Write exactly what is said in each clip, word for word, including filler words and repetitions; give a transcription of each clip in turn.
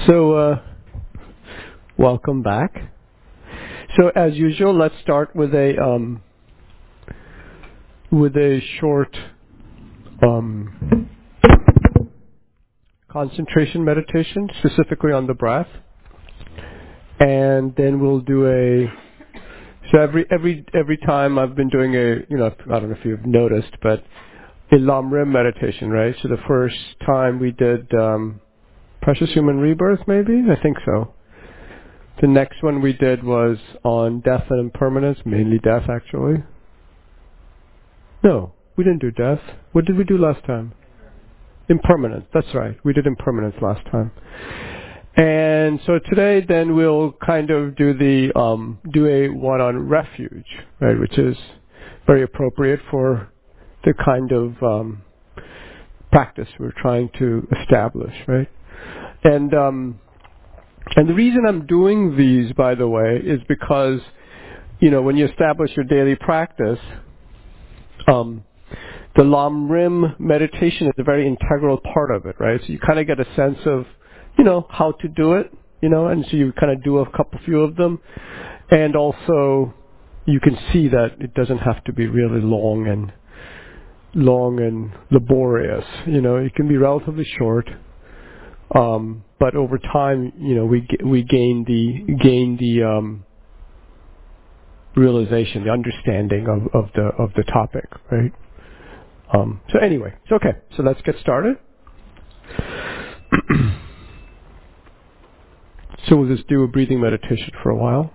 So, uh, welcome back. So, as usual, let's start with a um, with a short um, concentration meditation, specifically on the breath, and then we'll do a. So every every every time I've been doing a, you know, I don't know if you've noticed, but a Lam Rim meditation, right? So the first time we did um, Precious Human Rebirth, maybe? I think so. The next one we did was on death and impermanence, mainly death actually. No, we didn't do death. What did we do last time? Impermanence, that's right. We did impermanence last time. And so today then we'll kind of do the, um, do a one on refuge, right, which is very appropriate for the kind of um, practice we're trying to establish, right? And um, And the reason I'm doing these, by the way, is because, you know, when you establish your daily practice, um, the Lam Rim meditation is a very integral part of it, right? So you kind of get a sense of, you know, how to do it, you know, and so you kind of do a couple few of them. And also, you can see that it doesn't have to be really long and long and laborious, you know, it can be relatively short. Um, but over time, you know, we g- we gain the gain the um, realization, the understanding of, of the of the topic, right? Um, so anyway, so okay, so let's get started. So we'll just do a breathing meditation for a while.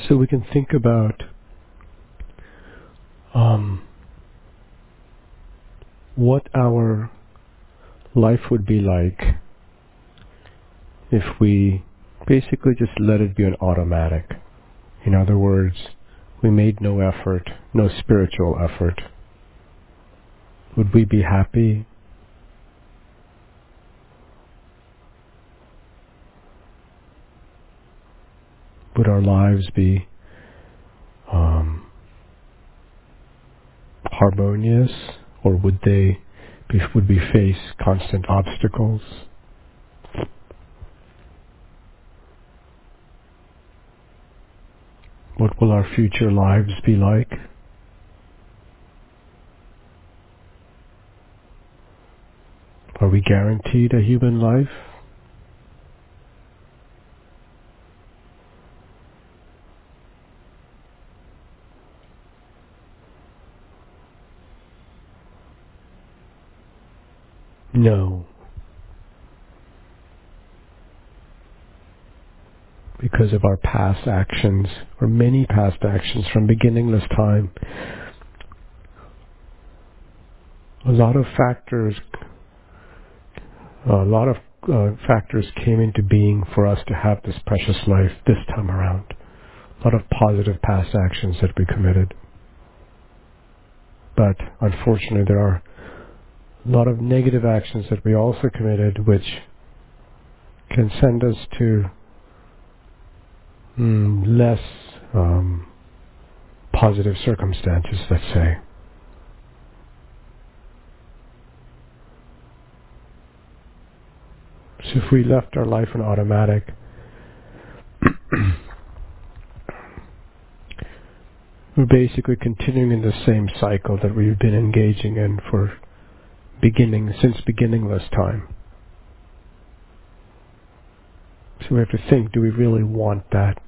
So we can think about um, what our life would be like if we basically just let it be an automatic. In other words, we made no effort, no spiritual effort. Would we be happy? Would our lives be um, harmonious, or would they be, would we face constant obstacles? What will our future lives be like? Are we guaranteed a human life? No. Because of our past actions, or many past actions from beginningless time, a lot of factors, a lot of uh, factors came into being for us to have this precious life this time around. A lot of positive past actions that we committed. But unfortunately, there are a lot of negative actions that we also committed, which can send us to mm, less um, positive circumstances, let's say. So if we left our life in automatic, we're basically continuing in the same cycle that we've been engaging in for beginning, since beginningless time. So we have to think, do we really want that?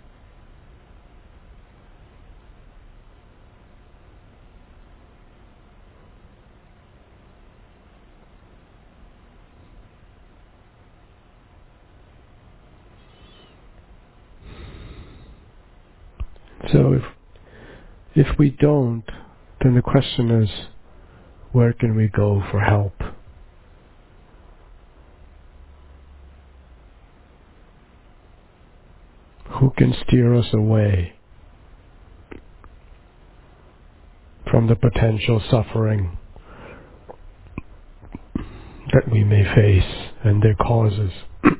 So if if we don't, then the question is, where can we go for help? Who can steer us away from the potential suffering that we may face and their causes?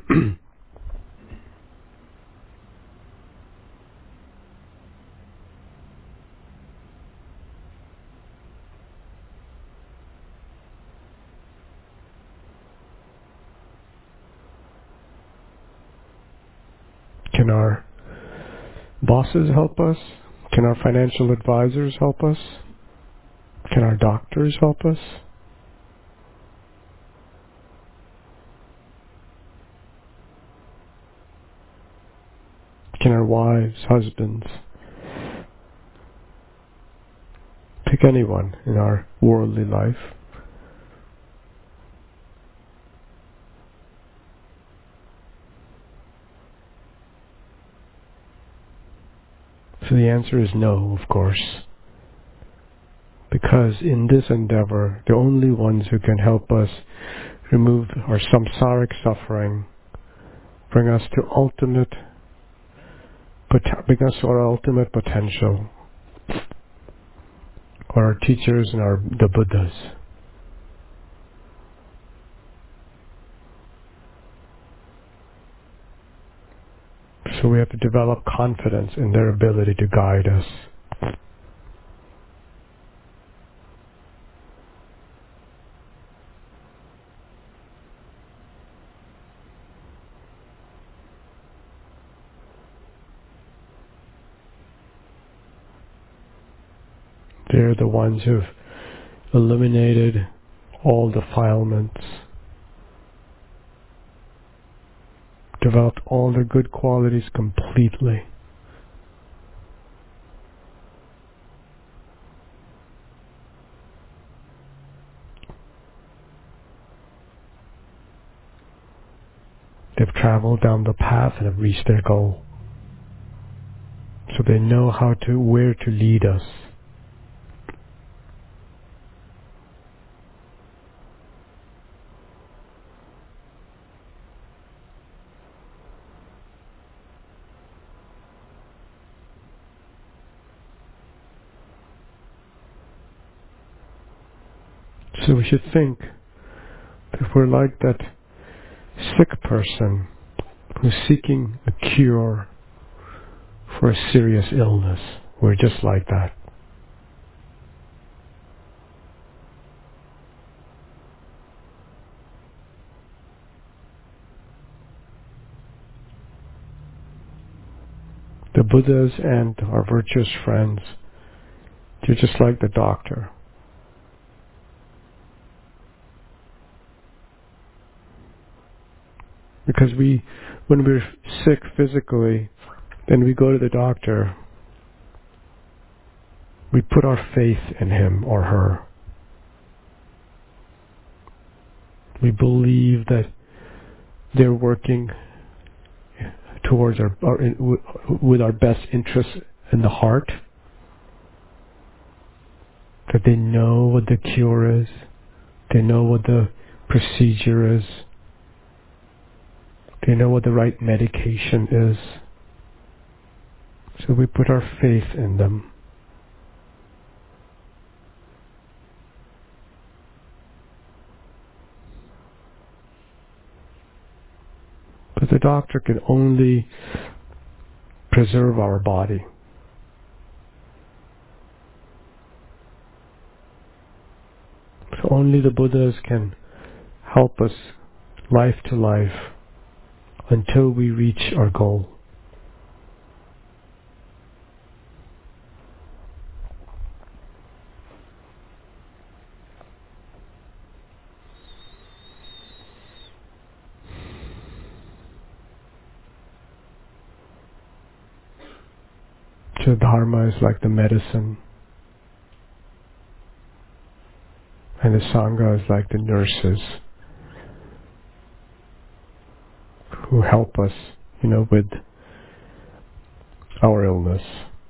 Can our bosses help us? Can our financial advisors help us? Can our doctors help us? Can our wives, husbands, pick anyone in our worldly life? So the answer is no, of course. Because in this endeavor, the only ones who can help us remove our samsaric suffering, bring us to ultimate, bring us to our ultimate potential, are our teachers and our the Buddhas. So we have to develop confidence in their ability to guide us. They're the ones who've eliminated all defilements, developed all their good qualities completely. They've traveled down the path and have reached their goal. so they know how to, where to lead us. So we should think that we're like that sick person who's seeking a cure for a serious illness. We're just like that. The Buddhas and our virtuous friends, they're just like the doctor. Because we, when we're sick physically, then we go to the doctor, we put our faith in him or her. We believe that they're working towards our, our in, with our best interests in the heart, that they know what the cure is, they know what the procedure is, they know what the right medication is. So we put our faith in them. But the doctor can only preserve our body. So only the Buddhas can help us life to life until we reach our goal. So Dharma is like the medicine, and the Sangha is like the nurses who help us, you know, with our illness.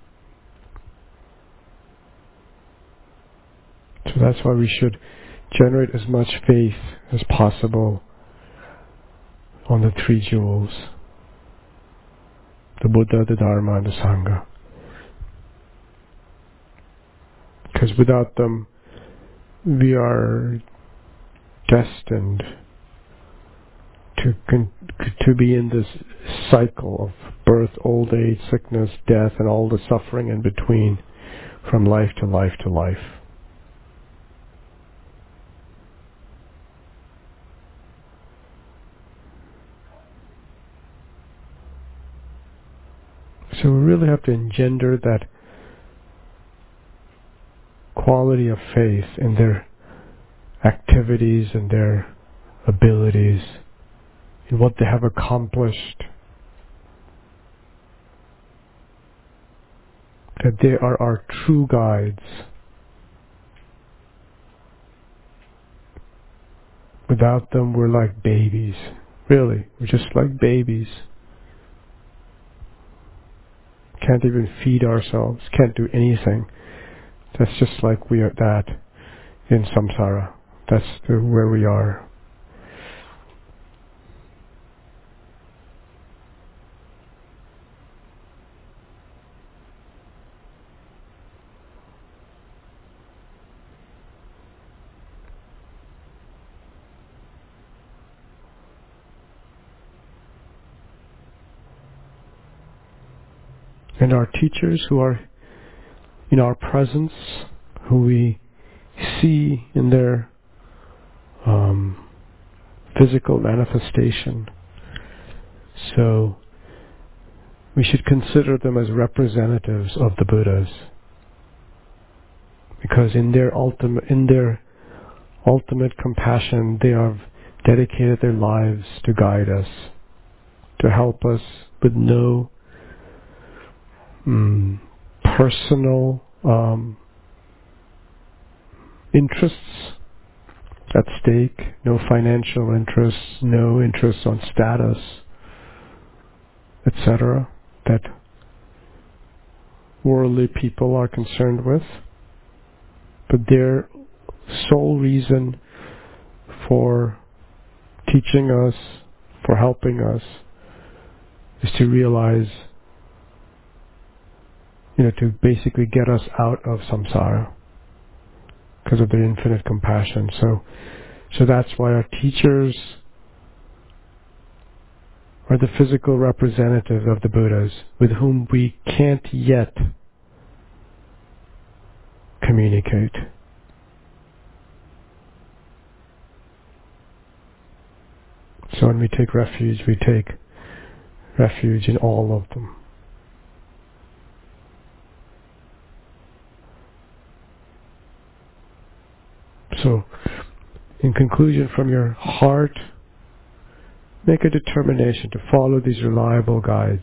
So that's why we should generate as much faith as possible on the three jewels, the Buddha, the Dharma, and the Sangha. Because without them, we are destined to con- to be in this cycle of birth, old age, sickness, death, and all the suffering in between, from life to life to life. So we really have to engender that quality of faith in their activities and their abilities, in what they have accomplished, that they are our true guides. Without them, we're like babies. Really, we're just like babies. Can't even feed ourselves, can't do anything. That's just like we are that in samsara. That's the, where we are. And our teachers who are in our presence, who we see in their um, physical manifestation. So we should consider them as representatives of the Buddhas, because in their ultimate, in their ultimate compassion, they have dedicated their lives to guide us, to help us with no mm, personal um, interests at stake, no financial interests, no interests on status, et cetera. That worldly people are concerned with, but their sole reason for teaching us, for helping us, is to realize, you know, to basically get us out of samsara because of their infinite compassion. So, so that's why our teachers are the physical representatives of the Buddhas with whom we can't yet communicate. So when we take refuge, we take refuge in all of them. So, in conclusion, from your heart, make a determination to follow these reliable guides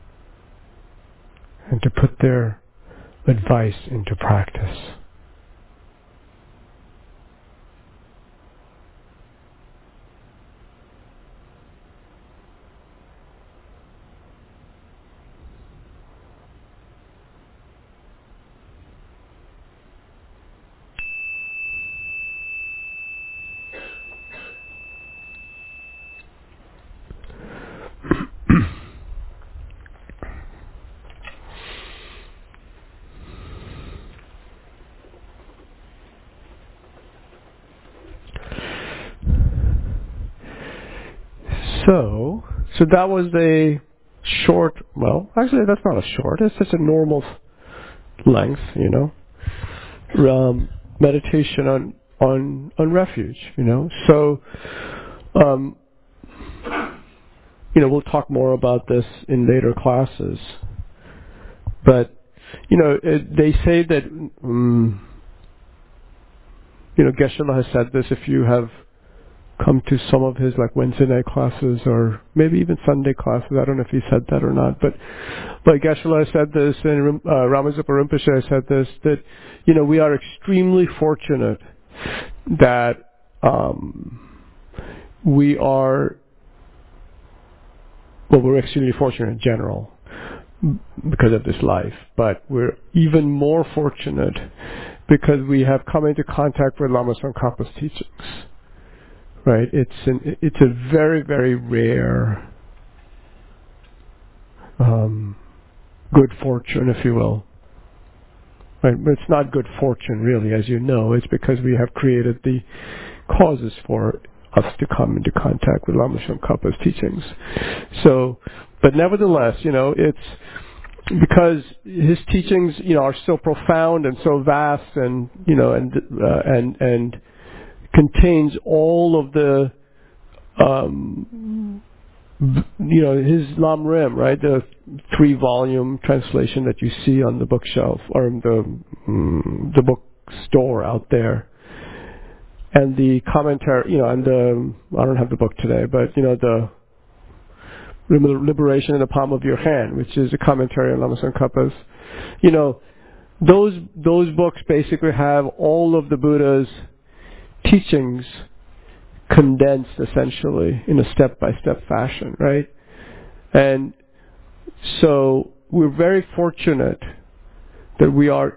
and to put their advice into practice. So, so that was a short, well, actually that's not a short, it's just a normal length, you know, um, meditation on, on, on refuge, you know. So, um, you know, we'll talk more about this in later classes. But, you know, it, they say that, um, you know, Geshe-la has said this, if you have come to some of his like Wednesday night classes or maybe even Sunday classes. I don't know if he said that or not, but but Geshe-la said this and uh, Ramazapa Rinpoche said this, that you know we are extremely fortunate that um, we are well we're extremely fortunate in general because of this life, but we're even more fortunate because we have come into contact with Lama Tsongkhapa's teachings. Right, it's an, it's a very very rare um, good fortune, if you will. Right, but it's not good fortune really, as you know. It's because we have created the causes for us to come into contact with Lama Tsongkhapa's teachings. So, but nevertheless, you know, it's because his teachings, you know, are so profound and so vast, and you know, and uh, and and contains all of the, um, you know, his Lam Rim, right? The three-volume translation that you see on the bookshelf or the mm, the bookstore out there, and the commentary, you know, and the I don't have the book today, but you know the Liberation in the Palm of Your Hand, which is a commentary on Lama Tsongkhapa's, you know, those those books basically have all of the Buddha's teachings condensed essentially in a step-by-step fashion, right? And so we're very fortunate that we are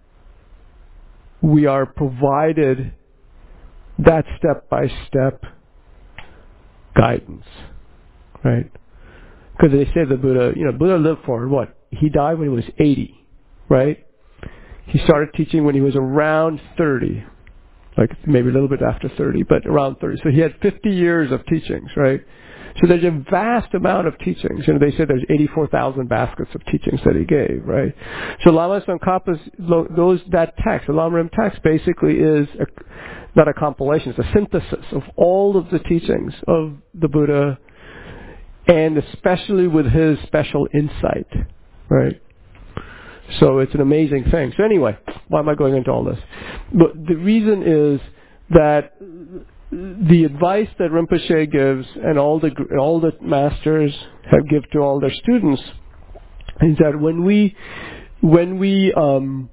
we are provided that step-by-step guidance, right? Because they say the Buddha, you know, Buddha lived for what? He died when he was eighty, right? He started teaching when he was around thirty. Like maybe a little bit after thirty, but around thirty. So he had fifty years of teachings, right? So there's a vast amount of teachings. You know, they say there's eighty-four thousand baskets of teachings that he gave, right? So Lama Tsongkhapa's, those, that text, the Lama Rim text basically is a, not a compilation, it's a synthesis of all of the teachings of the Buddha, and especially with his special insight, right? So it's an amazing thing. So anyway, why am I going into all this? But the reason is that the advice that Rinpoche gives and all the all the masters have give to all their students is that when we when we um,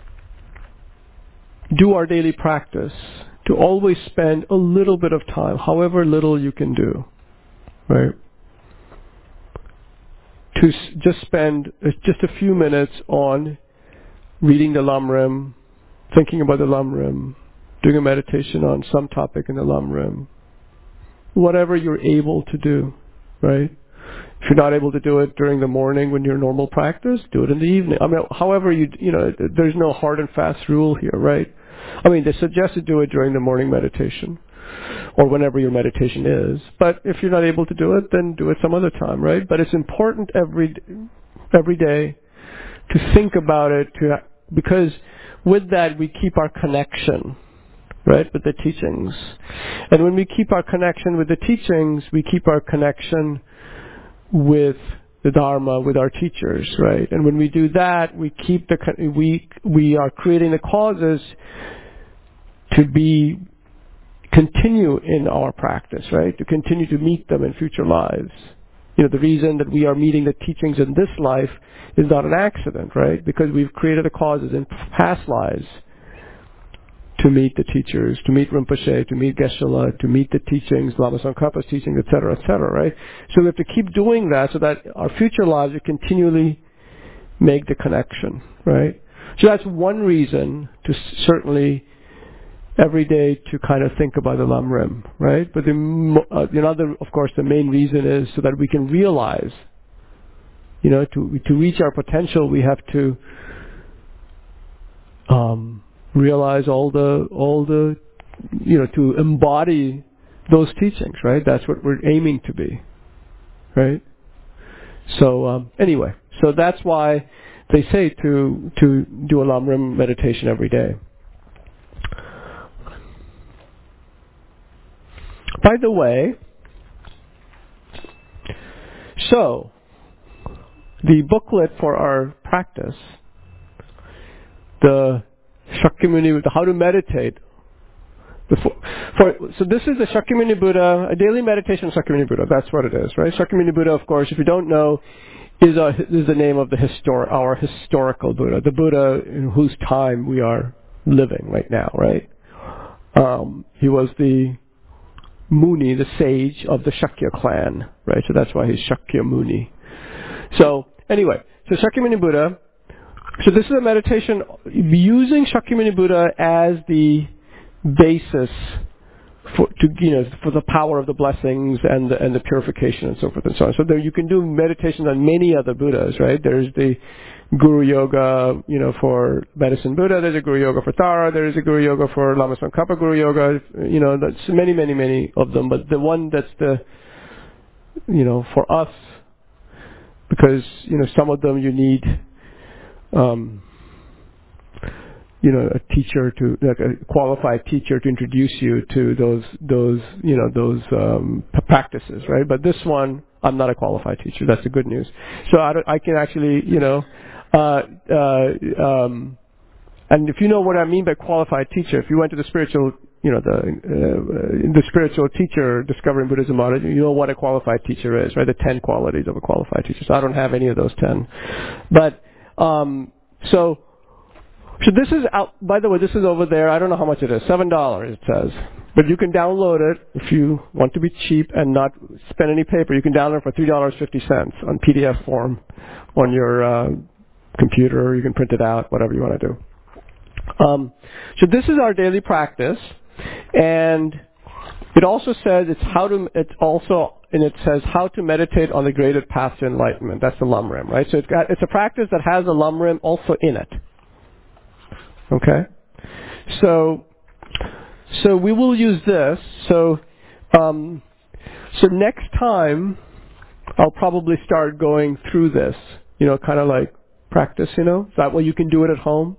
do our daily practice, to always spend a little bit of time, however little you can do, right, to s- just spend uh, just a few minutes on reading the Lamrim, thinking about the Lamrim, doing a meditation on some topic in the Lamrim, whatever you're able to do, right? If you're not able to do it during the morning when you're normal practice, do it in the evening. I mean, however you, you know, there's no hard and fast rule here, right? I mean, they suggest to do it during the morning meditation or whenever your meditation is. But if you're not able to do it, then do it some other time, right? But it's important every every day to think about it, to because with that we keep our connection, right, with the teachings. And when we keep our connection with the teachings, we keep our connection with the Dharma, with our teachers, right? And when we do that, we keep the we we are creating the causes to be continue in our practice, right? To continue to meet them in future lives. You know, the reason that we are meeting the teachings in this life is not an accident, right? Because we've created the causes in past lives to meet the teachers, to meet Rinpoche, to meet Geshe-la, to meet the teachings, Lama Tsongkhapa's teachings, et cetera, et cetera, right? So we have to keep doing that so that our future lives will continually make the connection, right? So that's one reason to certainly every day to kind of think about the Lamrim, right? But the, uh, the other, of course, the main reason is so that we can realize, you know, to to reach our potential, we have to um, realize all the all the, you know, to embody those teachings, right? That's what we're aiming to be, right? So um, anyway, so that's why they say to to do a Lamrim meditation every day. By the way, so the booklet for our practice, the Shakyamuni, the how to meditate. The for, for, so this is the Shakyamuni Buddha, a daily meditation of Shakyamuni Buddha. That's what it is, right? Shakyamuni Buddha, of course, if you don't know, is, a, is the name of the histor- our historical Buddha, the Buddha in whose time we are living right now, right? Um, he was the Muni, the sage of the Shakya clan, right? So that's why he's Shakyamuni. So anyway, so Shakyamuni Buddha. So this is a meditation using Shakyamuni Buddha as the basis for to you know for the power of the blessings and the, and the purification and so forth and so on. So there you can do meditations on many other Buddhas, right? There's the Guru Yoga, you know, for Medicine Buddha. There's a Guru Yoga for Tara. There's a Guru Yoga for Lama Tsongkhapa Guru Yoga. You know, that's many, many, many of them. But the one that's the, you know, for us, because you know some of them you need, um, you know, a teacher to like a qualified teacher to introduce you to those those you know those um, p- practices, right? But this one, I'm not a qualified teacher. That's the good news. So I, don't, I can actually, you know. Uh, uh, um, and if you know what I mean by qualified teacher, if you went to the spiritual, you know, the uh, the spiritual teacher discovering Buddhism audit, you know what a qualified teacher is, right? The ten qualities of a qualified teacher. So I don't have any of those ten. But um, so so this is out. By the way, this is over there. I don't know how much it is. Seven dollars it says. But you can download it if you want to be cheap and not spend any paper. You can download it for three dollars and fifty cents on P D F form on your uh, computer. You can print it out, whatever you want to do. Um, so this is our daily practice, and it also says it's how to. It's also and it says how to meditate on the graded path to enlightenment. That's the Lamrim, right? So it's got it's a practice that has a Lamrim also in it. Okay, so so we will use this. So um, so next time I'll probably start going through this. You know, kind of like practice. You know, that way you can do it at home.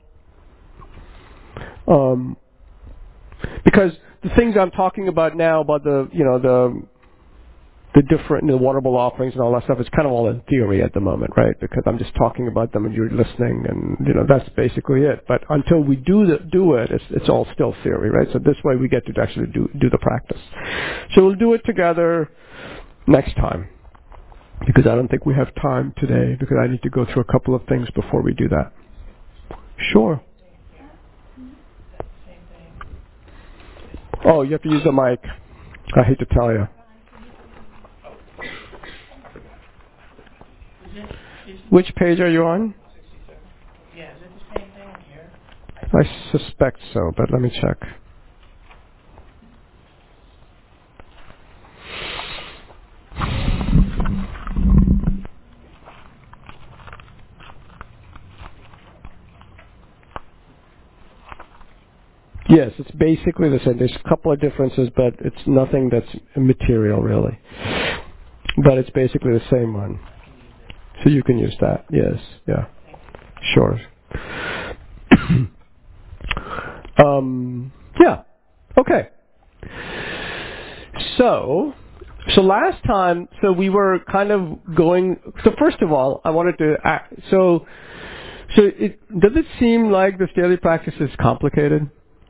Um, because the things I'm talking about now about the you know the the different the water bowl offerings and all that stuff is kind of all in theory at the moment, right? Because I'm just talking about them and you're listening, and you know that's basically it. But until we do the, do it, it's, it's all still theory, right? So this way we get to actually do do the practice. So we'll do it together next time, because I don't think we have time today, because I need to go through a couple of things before we do that. Sure. Oh, you have to use the mic. I hate to tell you. Which page are you on? Yeah, is it the same thing here? I suspect so, but let me check. Yes, it's basically the same. There's a couple of differences, but it's nothing that's material, really. But it's basically the same one. So you can use that. Yes, yeah. Sure. um, yeah. Okay. So, so last time, so we were kind of going, so first of all, I wanted to, act, so, so it, does it seem like this daily practice is complicated?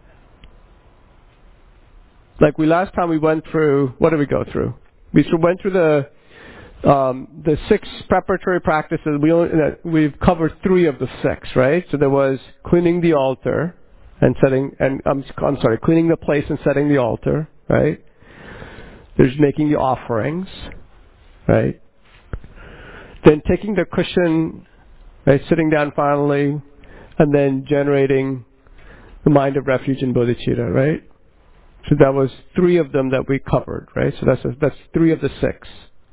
Like we last time we went through, what did we go through? We went through the um, the six preparatory practices. We only, uh, we've covered three of the six, right? So there was cleaning the altar and setting, and I'm, I'm sorry, cleaning the place and setting the altar, right? There's making the offerings, right? Then taking the cushion, right, sitting down finally, and then generating the mind of refuge in bodhicitta, right? So that was three of them that we covered, right? So that's a, that's three of the six.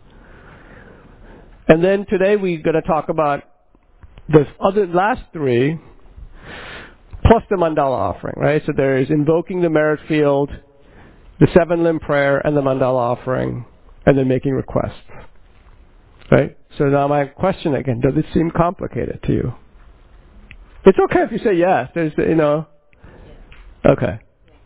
And then today we're going to talk about the other last three, plus the mandala offering, right? So there is invoking the merit field, the seven limb prayer, and the mandala offering, and then making requests, right? So now my question again: does it seem complicated to you? It's okay if you say yes. There's, you know, okay.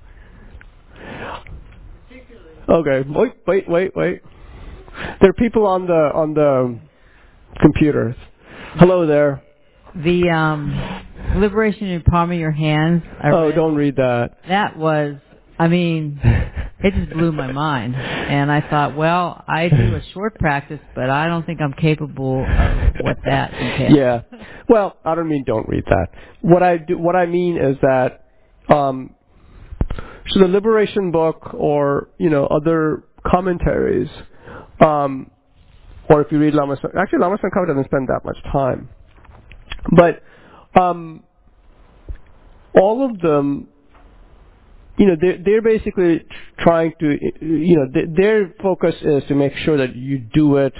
Okay, wait, wait, wait, wait. There are people on the on the computers. Hello there. The um, liberation in the palm of your hands. I oh, read, don't read that. That was, I mean, it just blew my mind. And I thought, well, I do a short practice, but I don't think I'm capable of what that entails. Yeah. Well, I don't mean don't read that. What I do, what I mean is that, um, so the Liberation book, or you know, other commentaries, um, or if you read Lama Tsongkhapa, actually Lama Tsongkhapa doesn't spend that much time, but um, all of them, you know, they're, they're basically trying to, you know, they, their focus is to make sure that you do it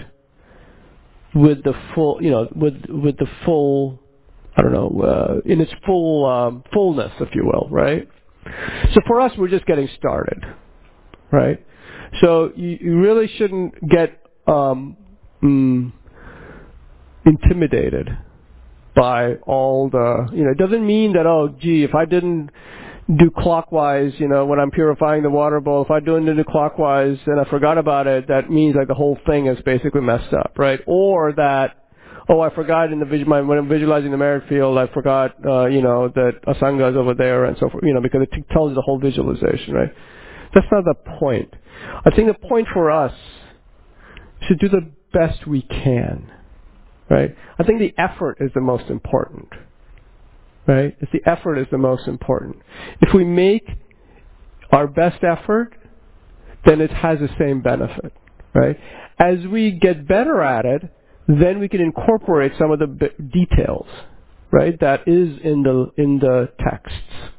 with the full, you know, with with the full, I don't know, uh, in its full um, fullness, if you will, right? So for us, we're just getting started, right? So you, you really shouldn't get um, mm, intimidated by all the, you know, it doesn't mean that, oh, gee, if I didn't do clockwise, you know, when I'm purifying the water bowl, if I didn't do clockwise and I forgot about it, that means like the whole thing is basically messed up, right? Or that, oh, I forgot in the vis- when I'm visualizing the merit field, I forgot, uh, you know, that Asanga is over there and so forth, you know, because it t- tells you the whole visualization, right? That's not the point. I think the point for us is to do the best we can, right? I think the effort is the most important, right? It's the effort is the most important. If we make our best effort, then it has the same benefit, right? As we get better at it, then we can incorporate some of the b- details, right? That is in the in the texts,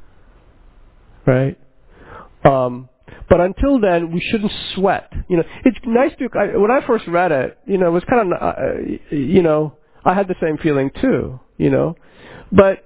right? Um, but until then, we shouldn't sweat. You know, it's nice to. I, when I first read it, you know, it was kind of, uh, you know, I had the same feeling too, you know, but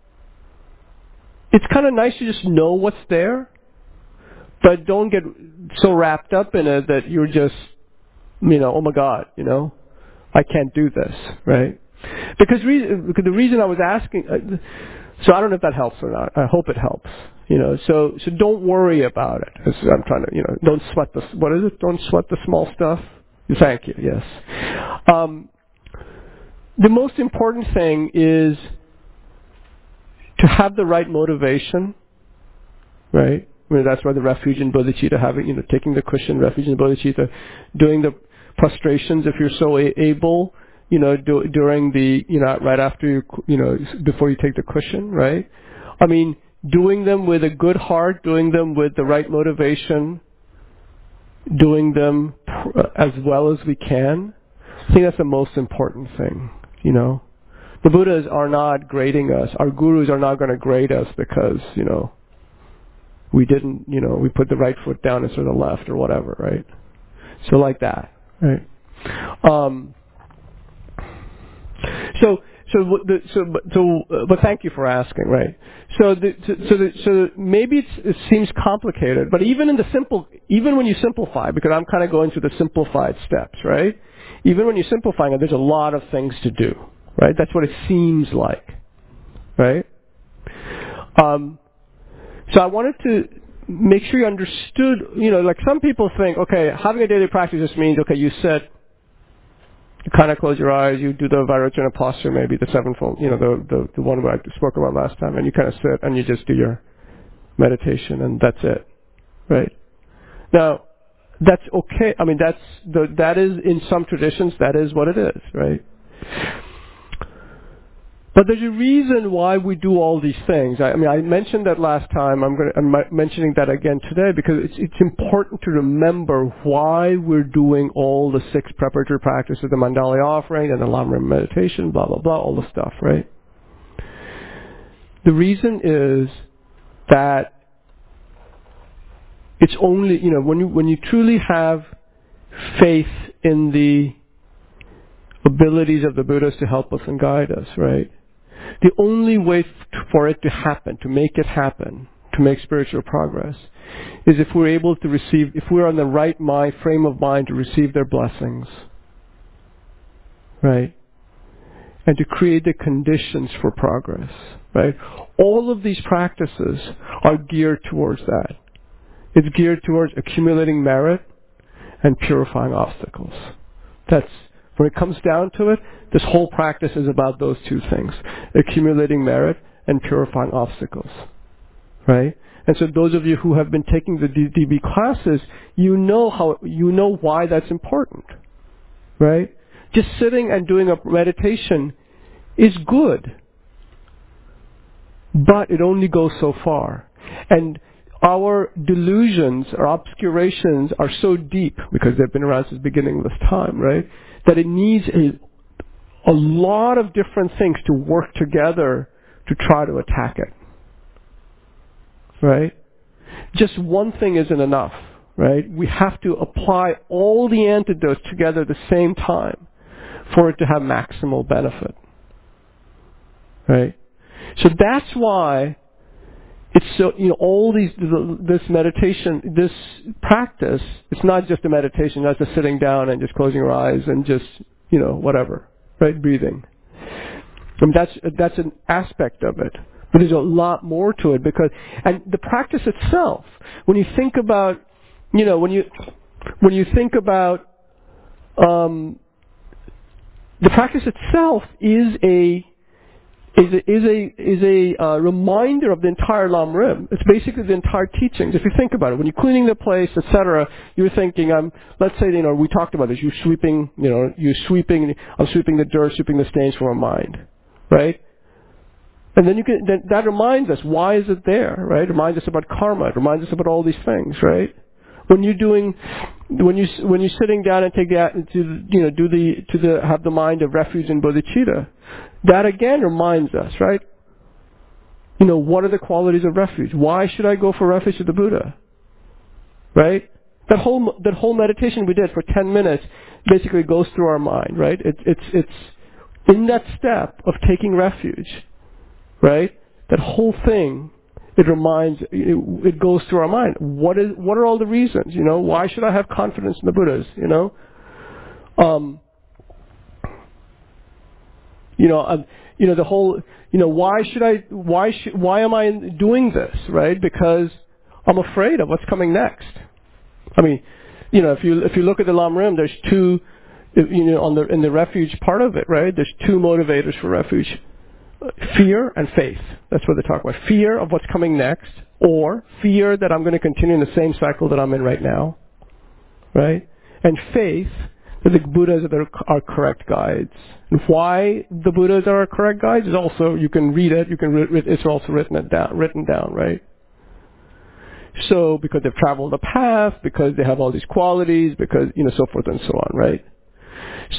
it's kind of nice to just know what's there, but don't get so wrapped up in it that you're just, you know, oh my God, you know, I can't do this, right? Because, re- because the reason I was asking, uh, so I don't know if that helps or not. I hope it helps, you know. So so don't worry about it. As I'm trying to, you know, don't sweat the, what is it? Don't sweat the small stuff. Thank you. Yes. Um, the most important thing is to have the right motivation, right? I mean, that's why the refuge in bodhicitta, having, you know, taking the cushion, refuge in bodhicitta, doing the prostrations if you're so a- able, you know, do, during the, you know, right after you, you know, before you take the cushion, right? I mean, doing them with a good heart, doing them with the right motivation, doing them pr- as well as we can. I think that's the most important thing, you know. The Buddhas are not grading us. Our gurus are not going to grade us because, you know, we didn't, you know, we put the right foot down instead of the left or whatever, right? So like that, right? Um, so, so, the, so, but, so, uh, but thank you for asking, right? So, the, so, so, the, so maybe it's, it seems complicated, but even in the simple, even when you simplify, because I'm kind of going through the simplified steps, right? Even when you're simplifying it, there's a lot of things to do, right? That's what it seems like, right? Um, so I wanted to make sure you understood, you know, like some people think, okay, having a daily practice just means, okay, you sit, you kind of close your eyes, you do the Vairocana posture, maybe the sevenfold, you know, the, the, the one I spoke about last time, and you kind of sit and you just do your meditation, and that's it, right? Now, that's okay. I mean, that's the, that is, in some traditions, that is what it is, right? But there's a reason why we do all these things. I, I mean, I mentioned that last time. I'm, going to, I'm mentioning that again today because it's, it's important to remember why we're doing all the six preparatory practices, the Mandali offering and the Lamrim meditation, blah, blah, blah, all the stuff, right? The reason is that it's only, you know, when you, when you truly have faith in the abilities of the Buddhas to help us and guide us, right? The only way f- for it to happen, to make it happen, to make spiritual progress, is if we're able to receive, if we're on the right mind, frame of mind to receive their blessings, right? And to create the conditions for progress, right? All of these practices are geared towards that. It's geared towards accumulating merit and purifying obstacles. That's, when it comes down to it, this whole practice is about those two things, accumulating merit and purifying obstacles, right? And so those of you who have been taking the D B classes, you know how, you know why that's important, right? Just sitting and doing a meditation is good, but it only goes so far. And our delusions, our obscurations are so deep, because they've been around since the beginning of this time, right? That it needs a, a lot of different things to work together to try to attack it, right? Just one thing isn't enough, right? We have to apply all the antidotes together at the same time for it to have maximal benefit, right? So that's why it's so, you know, all these, this meditation, this practice, it's not just a meditation, not just sitting down and just closing your eyes and just, you know, whatever, right, breathing. I mean, that's, that's an aspect of it. But there's a lot more to it because, and the practice itself, when you think about, you know, when you, when you think about, um, the practice itself is a, is a, is a, is a uh, reminder of the entire Lam Rim. It's basically the entire teachings. If you think about it, when you're cleaning the place, et cetera, you're thinking, I'm, let's say, you know, we talked about this, you're sweeping, you know, you're sweeping, I'm sweeping the dirt, sweeping the stains from our mind, right? And then you can, then that reminds us, why is it there, right? It reminds us about karma, it reminds us about all these things, right? When you're doing, when you when you're sitting down and take that to, you know, do the to the have the mind of refuge and bodhicitta, that again reminds us, right? You know, what are the qualities of refuge? Why should I go for refuge to the Buddha? Right? That whole that whole meditation we did for ten minutes basically goes through our mind, right? It's it's it's in that step of taking refuge, right? That whole thing. It reminds, it, it goes through our mind. What is, what are all the reasons? You know, why should I have confidence in the Buddhas? You know, um, you know, uh, you know the whole, you know, why should I? Why should? Why am I doing this? Right? Because I'm afraid of what's coming next. I mean, you know, if you if you look at the Lam Rim, there's two, you know, on the in the refuge part of it, right? There's two motivators for refuge. Fear and faith. That's what they talk about. Fear of what's coming next, or fear that I'm going to continue in the same cycle that I'm in right now, right? And faith that the Buddhas are our correct guides. And why the Buddhas are our correct guides is also, you can read it, you can re- it's also written it down, written down, right? So, because they've traveled the path, because they have all these qualities, because, you know, so forth and so on, right? So,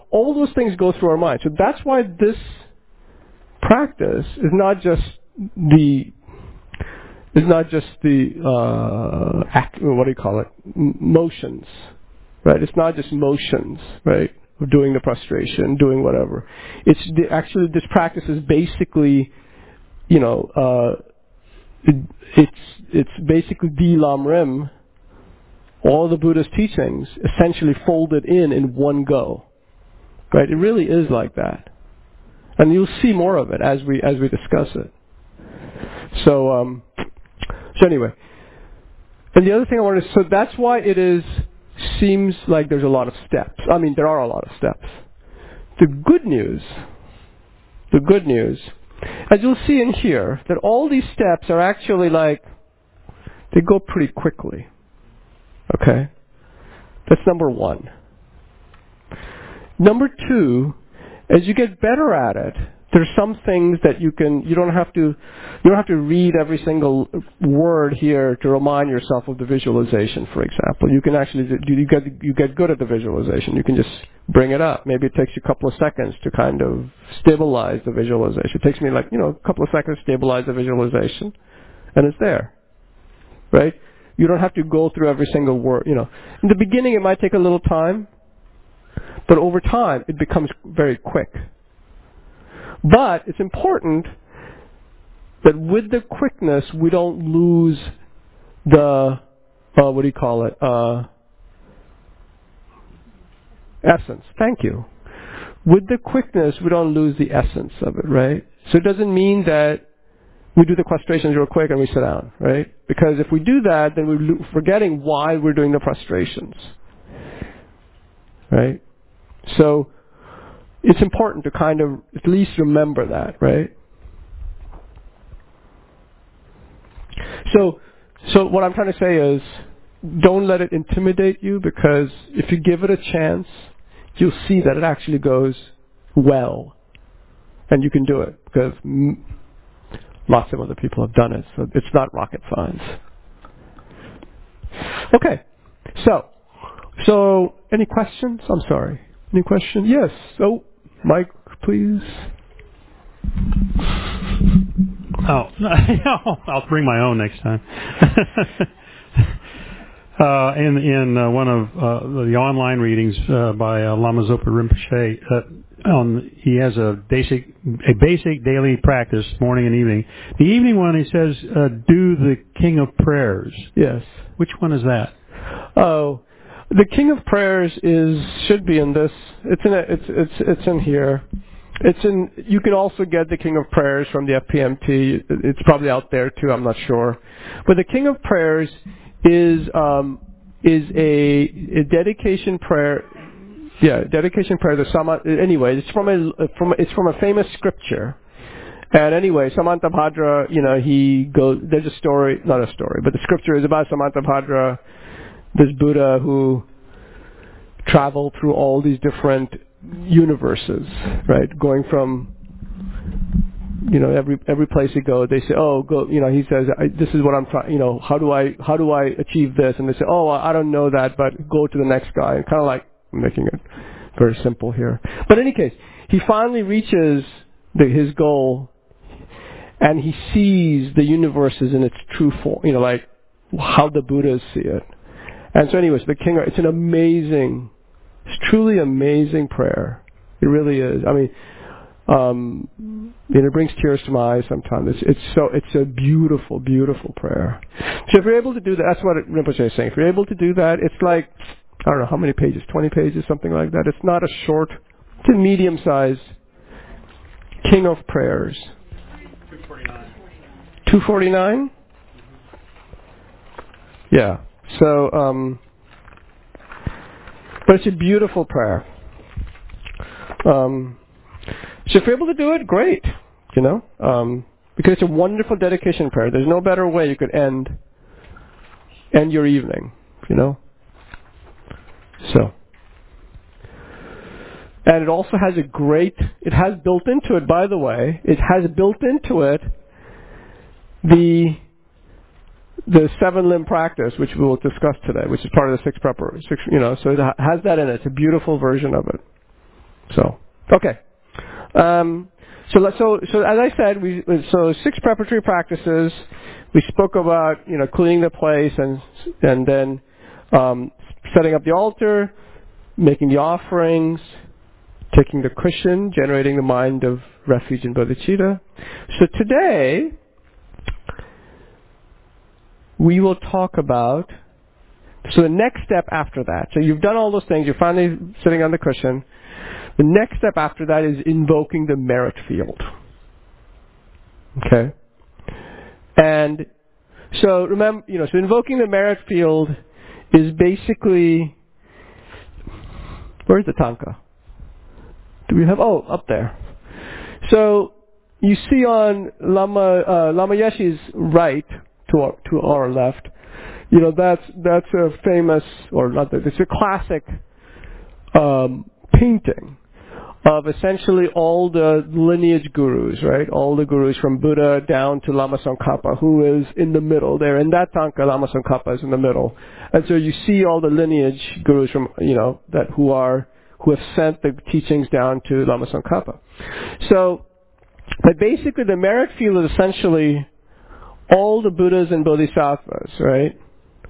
all those things go through our mind. So that's why this practice is not just the is not just the uh, act, what do you call it? M- motions, right? It's not just motions, right? Of doing the prostration, doing whatever. It's the, actually this practice is basically, you know, uh, it, it's it's basically the Lam Rim, all the Buddha's teachings essentially folded in in one go, right? It really is like that, and you'll see more of it as we as we discuss it. So, um, so anyway, and the other thing I wanted to, so that's why it is seems like there's a lot of steps. I mean, there are a lot of steps. The good news, the good news, as you'll see in here, that all these steps are actually like, they go pretty quickly. Okay? That's number one. Number two, as you get better at it, there's some things that you can, you don't have to, you don't have to read every single word here to remind yourself of the visualization, for example. You can actually, you get, you get good at the visualization. You can just bring it up. Maybe it takes you a couple of seconds to kind of stabilize the visualization. It takes me like, you know, a couple of seconds to stabilize the visualization, and it's there, right? You don't have to go through every single word, you know. In the beginning, it might take a little time, but over time, it becomes very quick. But it's important that with the quickness, we don't lose the, uh, what do you call it, uh, essence. Thank you. With the quickness, we don't lose the essence of it, right? So it doesn't mean that we do the prostrations real quick and we sit down, right? Because if we do that, then we're forgetting why we're doing the prostrations, right? So it's important to kind of at least remember that, right? So, so what I'm trying to say is, don't let it intimidate you, because if you give it a chance, you'll see that it actually goes well, and you can do it because m- lots of other people have done it. So it's not rocket science. Okay, so, so any questions? I'm sorry. Any questions? Yes. Oh, Mike, please. Oh, I'll bring my own next time. uh, in in uh, one of uh, the online readings uh, by uh, Lama Zopa Rinpoche, uh, on, he has a basic a basic daily practice, morning and evening. The evening one, he says, uh, do the King of Prayers. Yes. Which one is that? Oh, the King of Prayers is should be in this. It's in a, it's it's it's in here. It's in. You can also get the King of Prayers from the F P M T. It's probably out there too. I'm not sure. But the King of Prayers is um, is a, a dedication prayer. Yeah, dedication prayer. The Sama. Anyway, it's from a from it's from a famous scripture. And anyway, Samantabhadra, you know, he goes. There's a story, not a story, but the scripture is about Samantabhadra, this Buddha who traveled through all these different universes, right? Going from, you know, every every place you go, they say, oh, go, you know, he says, I, this is what I'm trying, you know, how do I how do I achieve this? And they say, oh, I don't know that, but go to the next guy. And kind of like I'm making it very simple here. But in any case, he finally reaches the, his goal, and he sees the universes in its true form, you know, like how the Buddhas see it. And so anyways, the King, it's an amazing, it's truly amazing prayer. It really is. I mean, um, and it brings tears to my eyes sometimes. It's, it's so, it's a beautiful, beautiful prayer. So if you're able to do that, that's what Rinpoche is saying. If you're able to do that, it's like, I don't know how many pages, twenty pages, something like that. It's not a short, it's a medium-sized King of Prayers. two forty-nine. two forty-nine? Yeah. So, um, but it's a beautiful prayer. Um, so if you're able to do it, great. You know, um, because it's a wonderful dedication prayer. There's no better way you could end end your evening. You know. So, and it also has a great. It has built into it, by the way. It has built into it the. the seven limb practice, which we will discuss today, which is part of the six prepper, six, you know, so it has that in it. It's a beautiful version of it. So, okay. Um, so, let- so, so as I said, we so six preparatory practices. We spoke about you know cleaning the place and and then um, setting up the altar, making the offerings, taking the cushion, generating the mind of refuge in bodhicitta. So today we will talk about. So the next step after that. So you've done all those things. You're finally sitting on the cushion. The next step after that is invoking the merit field. Okay? And so remember, you know, so invoking the merit field is basically, where's the tanka? Do we have, oh, up there. So you see on Lama, uh, Lama Yeshe's right, to our, to our left, you know, that's, that's a famous, or not that, it's a classic um, painting of essentially all the lineage gurus, right? All the gurus from Buddha down to Lama Tsongkhapa, who is in the middle there. In that tanka, Lama Tsongkhapa is in the middle. And so you see all the lineage gurus from, you know, that who are, who have sent the teachings down to Lama Tsongkhapa. So, but basically the merit field is essentially all the Buddhas and Bodhisattvas, right?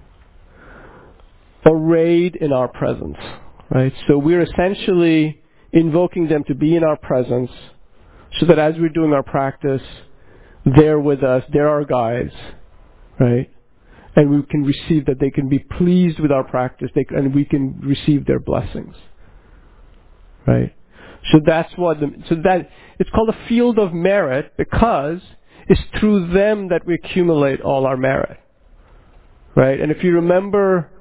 Arrayed in our presence, right? So we're essentially invoking them to be in our presence so that as we're doing our practice, they're with us, they're our guides, right? And we can receive that, they can be pleased with our practice, they, and we can receive their blessings, right? So that's what, the, so that, it's called a field of merit because it's through them that we accumulate all our merit, right? And if you remember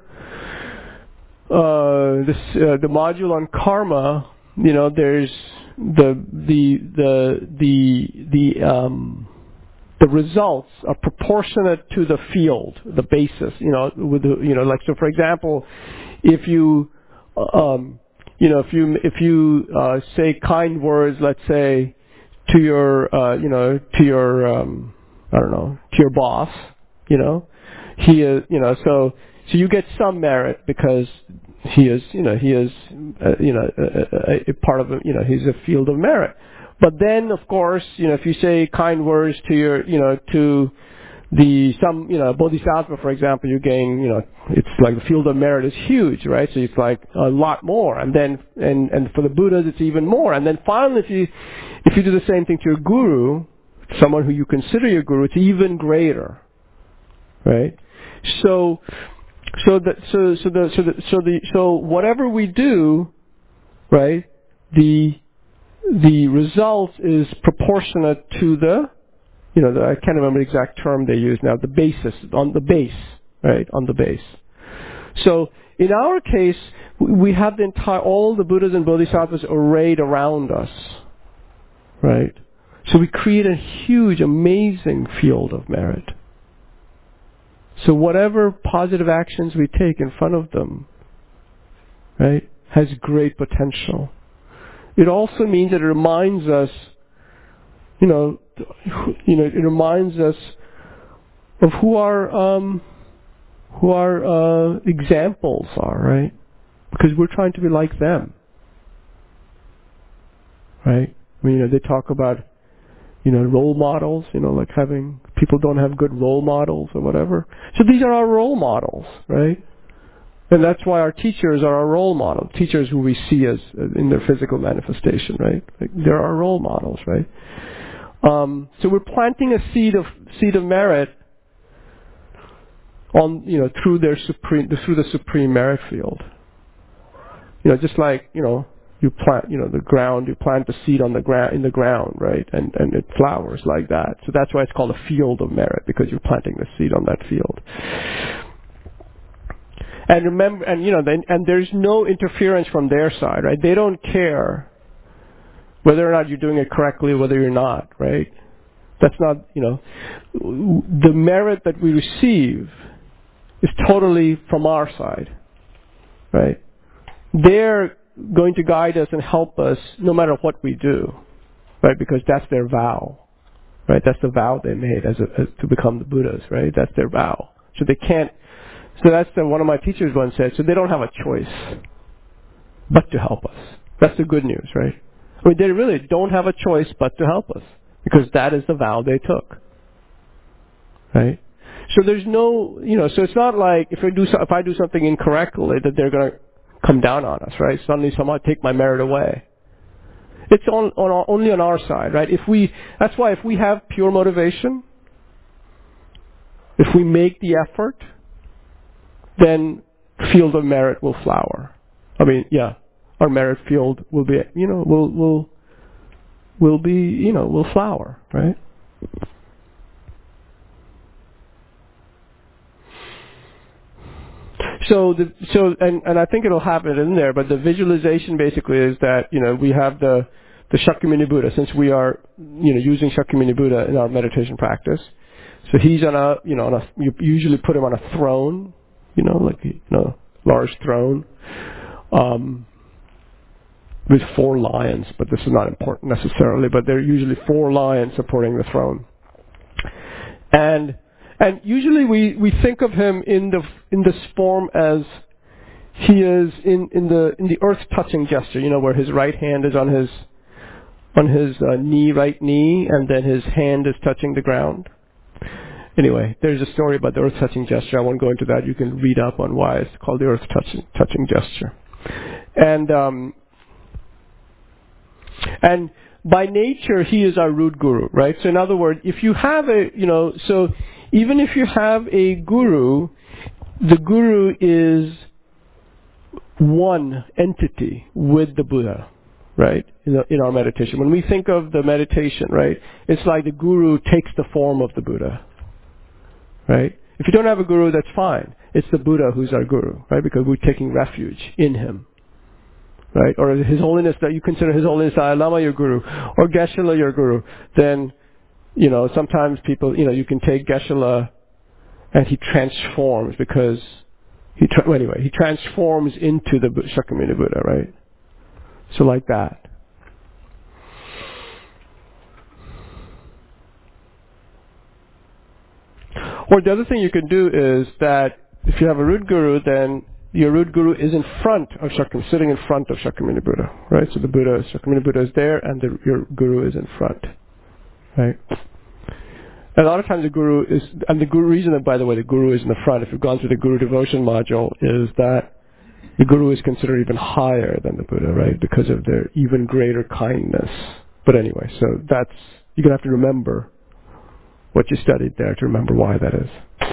uh, this, uh, the module on karma, you know, there's the the the the the um, the results are proportionate to the field, the basis. You know, with the you know, like so. For example, if you um, you know, if you if you uh, say kind words, let's say to your uh, you know to your um, I don't know to your boss, you know, he is you know so so you get some merit because he is, you know, he is, uh, you know, a, a, a part of, a, you know, he's a field of merit. But then, of course, you know, if you say kind words to your, you know, to the some, you know, bodhisattva, for example, you gain, you know, it's like the field of merit is huge, right? So it's like a lot more. And then, and and for the Buddhas, it's even more. And then finally, if you if you do the same thing to your guru, someone who you consider your guru, it's even greater, right? So. So that so so the so the so the so whatever we do, right? The the result is proportionate to the, you know, the, I can't remember the exact term they use now. The basis on the base, right? On the base. So in our case, we have the entire all the Buddhas and Bodhisattvas arrayed around us, right? So we create a huge, amazing field of merit. So whatever positive actions we take in front of them, right, has great potential. It also means that it reminds us, you know, you know, it reminds us of who our um, who our uh, examples are, right? Because we're trying to be like them, right? I mean, you know, they talk about, you know, role models, you know, like having, people don't have good role models or whatever. So these are our role models, right? And that's why our teachers are our role models. Teachers who we see as in their physical manifestation, right? Like they're our role models, right? Um, so we're planting a seed of seed of merit on, you know, through their supreme, through the supreme merit field. You know, just like, you know, you plant, you know, the ground, you plant the seed on the ground, in the ground, right? And, and it flowers like that. So that's why it's called a field of merit, because you're planting the seed on that field. And remember, and you know, then, and there's no interference from their side, right? They don't care whether or not you're doing it correctly, whether you're not, right? That's not, you know, the merit that we receive is totally from our side, right? They're going to guide us and help us no matter what we do, right? Because that's their vow, right? That's the vow they made as, a, as to become the Buddhas, right? That's their vow. So they can't. So that's the, one of my teachers once said. So they don't have a choice but to help us, That's the good news, right? I mean, they really don't have a choice but to help us, because that is the vow they took, right? So there's no, you know, so it's not like if I do so, if I do something incorrectly that they're going to come down on us, right? Suddenly someone take my merit away. It's on, on our, only on our side, right? If we, that's why if we have pure motivation, if we make the effort, then field of merit will flower. I mean, yeah, our merit field will be, you know, will will will be, you know, will flower, right? So the so and and I think it'll have it in there, but the visualization basically is that, you know, we have the the Shakyamuni Buddha, since we are, you know, using Shakyamuni Buddha in our meditation practice. So he's on a, you know, on a, you usually put him on a throne, you know, like, you know, large throne, um, with four lions, but this is not important necessarily, but there are usually four lions supporting the throne. And and usually we, we think of him in the in this form as he is in, in the in the earth touching gesture, you know, where his right hand is on his on his uh, knee, right knee, and then his hand is touching the ground. Anyway, there's a story about the earth touching gesture. I won't go into that. You can read up on why it's called the earth touching touching gesture. And um, and by nature, he is our root guru, right? So in other words, if you have a, you know, so even if you have a guru, the guru is one entity with the Buddha, right? In, the, in our meditation. When we think of the meditation, right, it's like the guru takes the form of the Buddha, right? If you don't have a guru, that's fine. It's the Buddha who's our guru, right? Because we're taking refuge in him. Right? Or His Holiness, that you consider His Holiness Dalai Lama your guru, or Geshe-la your guru, then, you know, sometimes people, you know, you can take Geshe-la and he transforms because he, tra- well, anyway, he transforms into the Shakyamuni Buddha, right? So like that. Or the other thing you can do is that if you have a root guru, then your root guru is in front of Shakyamuni, sitting in front of Shakyamuni Buddha, right? So the Buddha, Shakyamuni Buddha is there, and the, your guru is in front, right? And a lot of times the guru is, and the guru reason that, by the way, the guru is in the front, if you've gone through the guru devotion module, is that the guru is considered even higher than the Buddha, right? Because of their even greater kindness. But anyway, so that's, you're going to have to remember what you studied there to remember why that is.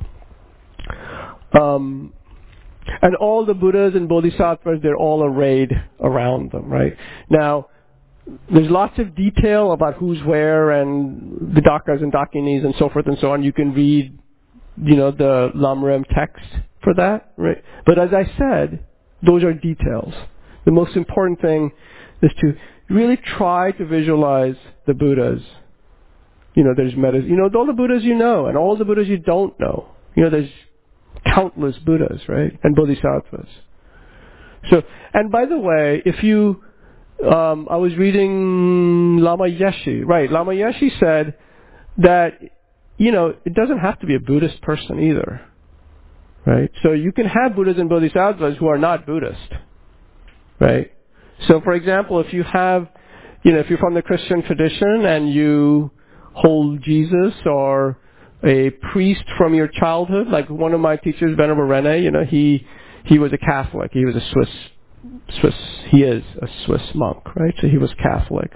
Um, And all the Buddhas and Bodhisattvas, they're all arrayed around them, right? Now, there's lots of detail about who's where and Vidakas and Dakinis and so forth and so on. You can read, you know, the Lamrim text for that, right? But as I said, those are details. The most important thing is to really try to visualize the Buddhas. You know, there's metas, you know, all the Buddhas you know and all the Buddhas you don't know. You know, there's countless Buddhas, right? And Bodhisattvas. So, and by the way, if you, um, I was reading Lama Yeshe, right? Lama Yeshe said that, you know, it doesn't have to be a Buddhist person either, right? So you can have Buddhas and Bodhisattvas who are not Buddhist, right? So, for example, if you have, you know, if you're from the Christian tradition and you hold Jesus or a priest from your childhood, like one of my teachers, Venerable Rene, you know, he he was a Catholic. He was a Swiss, Swiss, he is a Swiss monk, right? So he was Catholic.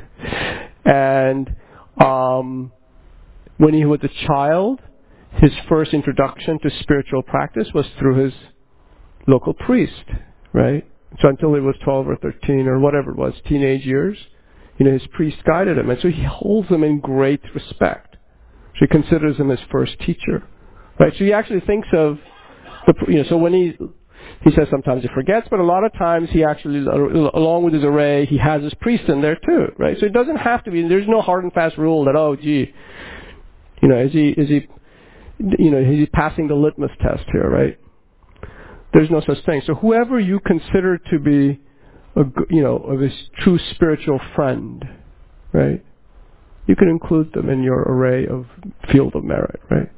And um, when he was a child, his first introduction to spiritual practice was through his local priest, right? So until he was twelve or thirteen or whatever it was, teenage years, you know, his priest guided him. And so he holds him in great respect. So he considers him his first teacher, right? So he actually thinks of the, you know, so when he, he says sometimes he forgets, but a lot of times he actually, along with his array, he has his priest in there too, right? So it doesn't have to be, there's no hard and fast rule that, oh, gee, you know, is he, is he, you know, is he passing the litmus test here, right? There's no such thing. So whoever you consider to be, a, you know, of his true spiritual friend, right? You can include them in your array of field of merit, right?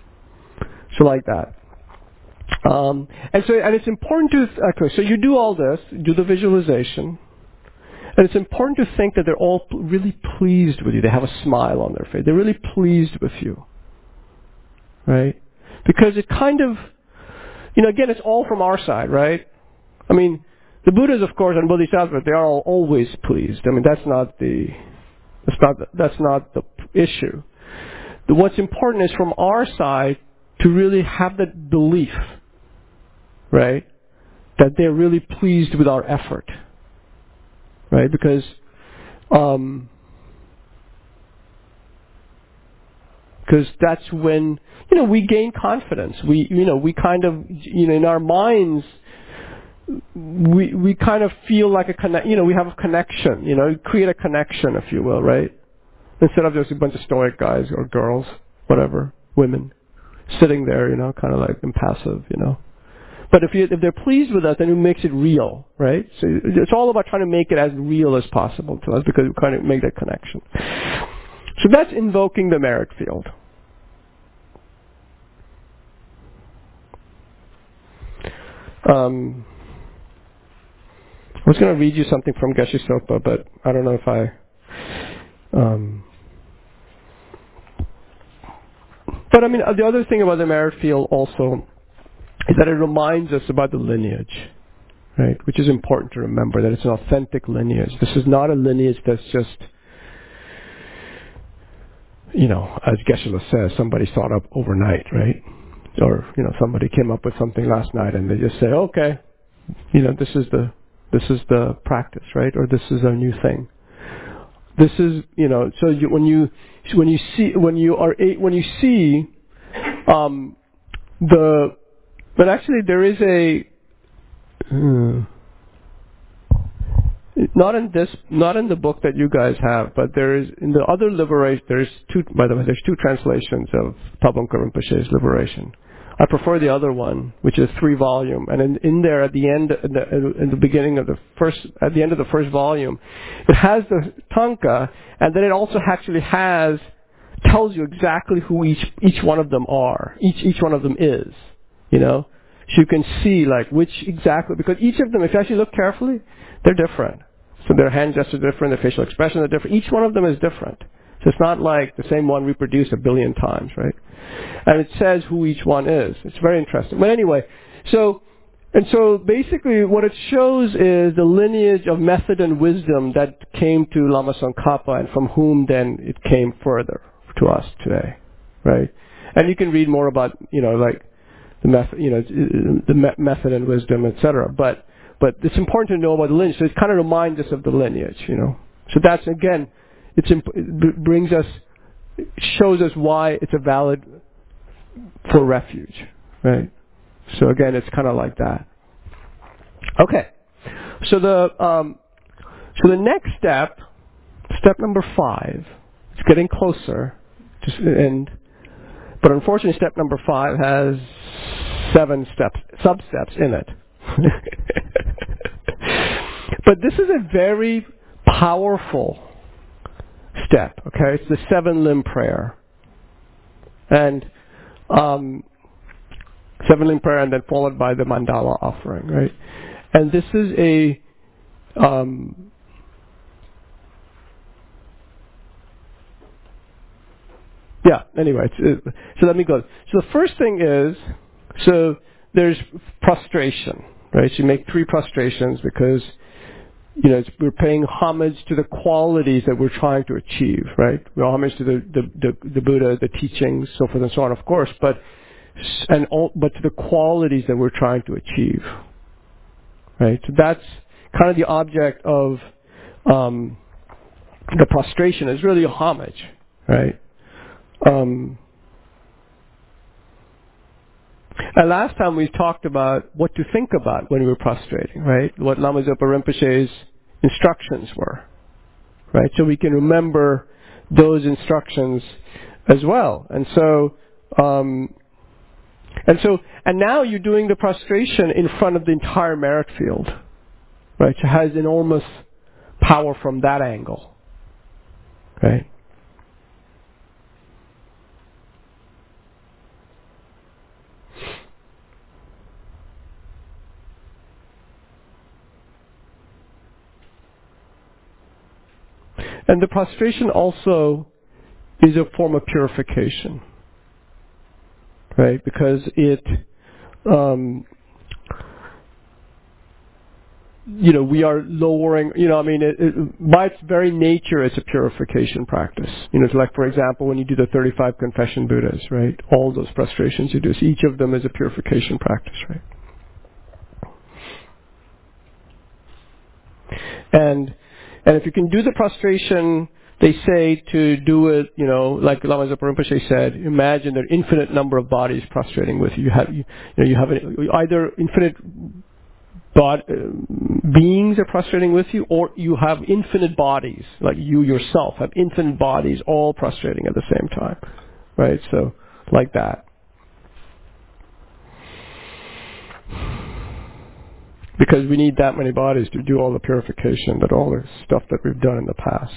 So like that. Um, and so, and it's important to, okay, so you do all this, do the visualization, And it's important to think that they're all really pleased with you. They have a smile on their face. They're really pleased with you. Right? Because it kind of, you know, again, it's all from our side, right? I mean, the Buddhas, of course, and Bodhisattvas, they are all always pleased. I mean, that's not the, that's not the, that's not the issue. The, what's important is from our side to really have that belief, right? That they're really pleased with our effort, right? Because, um, because that's when, you know, we gain confidence. We, you know, we kind of, you know, in our minds, we we kind of feel like a connect, you know, we have a connection, you know, create a connection, if you will, right? Instead of just a bunch of stoic guys or girls, whatever, women, sitting there, you know, kind of like impassive, you know. But if you if they're pleased with us, then it makes it real, right? So it's all about trying to make it as real as possible to us because we kind of make that connection. So that's invoking the merit field. Um, I was going to read you something from Geshe Sopa, but I don't know if I... Um, but I mean, the other thing about the merit field also is that it reminds us about the lineage, right? Which is important to remember, that it's an authentic lineage. This is not a lineage that's just, you know, as Geshe says, somebody thought up overnight, right? Or, you know, somebody came up with something last night and they just say, okay, you know, this is the this is the practice, right? Or this is a new thing. This is, you know, so you, when you when you see when you are when you see um, the but actually there is a uh, not in this not in the book that you guys have, but there is in the other liberation. There's two. By the way, there's two translations of Pabongka Rinpoche's Liberation. I prefer the other one, which is three volume, and in, in there at the end, in the, in the beginning of the first, at the end of the first volume, it has the tanka, and then it also actually has tells you exactly who each each one of them are, each each one of them is, you know, so you can see like which exactly, because each of them, if you actually look carefully, they're different. So their hand gestures are different, their facial expressions are different. Each one of them is different. So it's not like the same one reproduced a billion times, right? And it says who each one is. It's very interesting. But anyway, so and so basically what it shows is the lineage of method and wisdom that came to Lama Tsongkhapa and from whom then it came further to us today, right? And you can read more about, you know, like the method, you know, the me- method and wisdom, et cetera. But but it's important to know about the lineage. So it kind of reminds us of the lineage, you know. So that's again, it's imp- it brings us, shows us why it's a valid for refuge, right? So again, it's kind of like that. Okay, so the um, so the next step, step number five, it's getting closer, just and but unfortunately, step number five has seven steps, sub steps in it. But this is a very powerful step. Okay, it's the seven limb prayer, and um, seven limb prayer, and then followed by the mandala offering, right? And this is a um, yeah. Anyway, it's, it, so let me go. So the first thing is, so there's prostration, right? So you make three prostrations because, you know, it's, we're paying homage to the qualities that we're trying to achieve, right? We're homage to the, the, the, the Buddha, the teachings, so forth and so on, of course, but and all, but to the qualities that we're trying to achieve, right? So that's kind of the object of um, the prostration is really a homage, right? Um, and last time we talked about what to think about when we were prostrating, right? What Lama Zopa Rinpoche's instructions were, right? So we can remember those instructions as well. And so, um, and so, and now you're doing the prostration in front of the entire merit field, right? So it has enormous power from that angle, right? And the prostration also is a form of purification, right? Because it, um, you know, we are lowering, you know, I mean, it, it, by its very nature, it's a purification practice. You know, it's like, for example, when you do the thirty-five confession Buddhas, right? All those prostrations you do, so each of them is a purification practice, right? And and if you can do the prostration, they say to do it, you know, like Lama Zopa Rinpoche said, imagine there are infinite number of bodies prostrating with you. You have, you, you know, you have an, either infinite bod, uh, beings are prostrating with you, or you have infinite bodies, like you yourself have infinite bodies all prostrating at the same time, right? So, like that. Because we need that many bodies to do all the purification, that all the stuff that we've done in the past.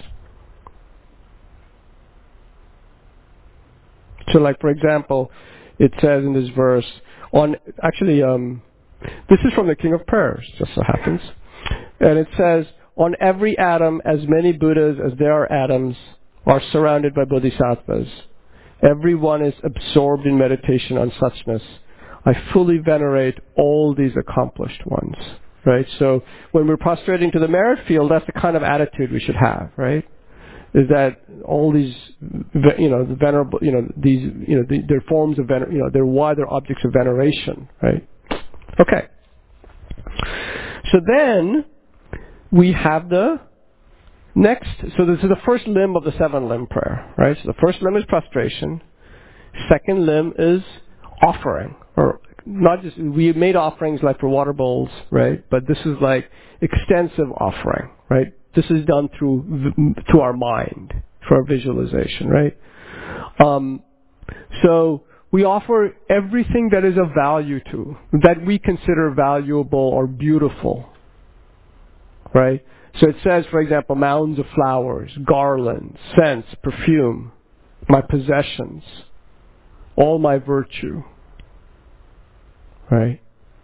So, like, for example, it says in this verse, on, actually, um, this is from the King of Prayers, just so happens. And it says, on every atom, as many Buddhas as there are atoms are surrounded by bodhisattvas. Everyone is absorbed in meditation on suchness. I fully venerate all these accomplished ones. Right? So when we're prostrating to the merit field, that's the kind of attitude we should have, right? Is that all these, you know, the venerable, you know, these, you know, the, they're forms of, vener- you know, they're why they're objects of veneration, right? Okay. So then we have the next. So this is the first limb of the seven limb prayer, right? So the first limb is prostration. Second limb is offering, or not just, we made offerings like for water bowls, right? But this is like extensive offering, right? This is done through through our mind, for our visualization, right? Um, so we offer everything that is of value to, that we consider valuable or beautiful, right? So it says, for example, mounds of flowers, garlands, scents, perfume, my possessions, all my virtue, right?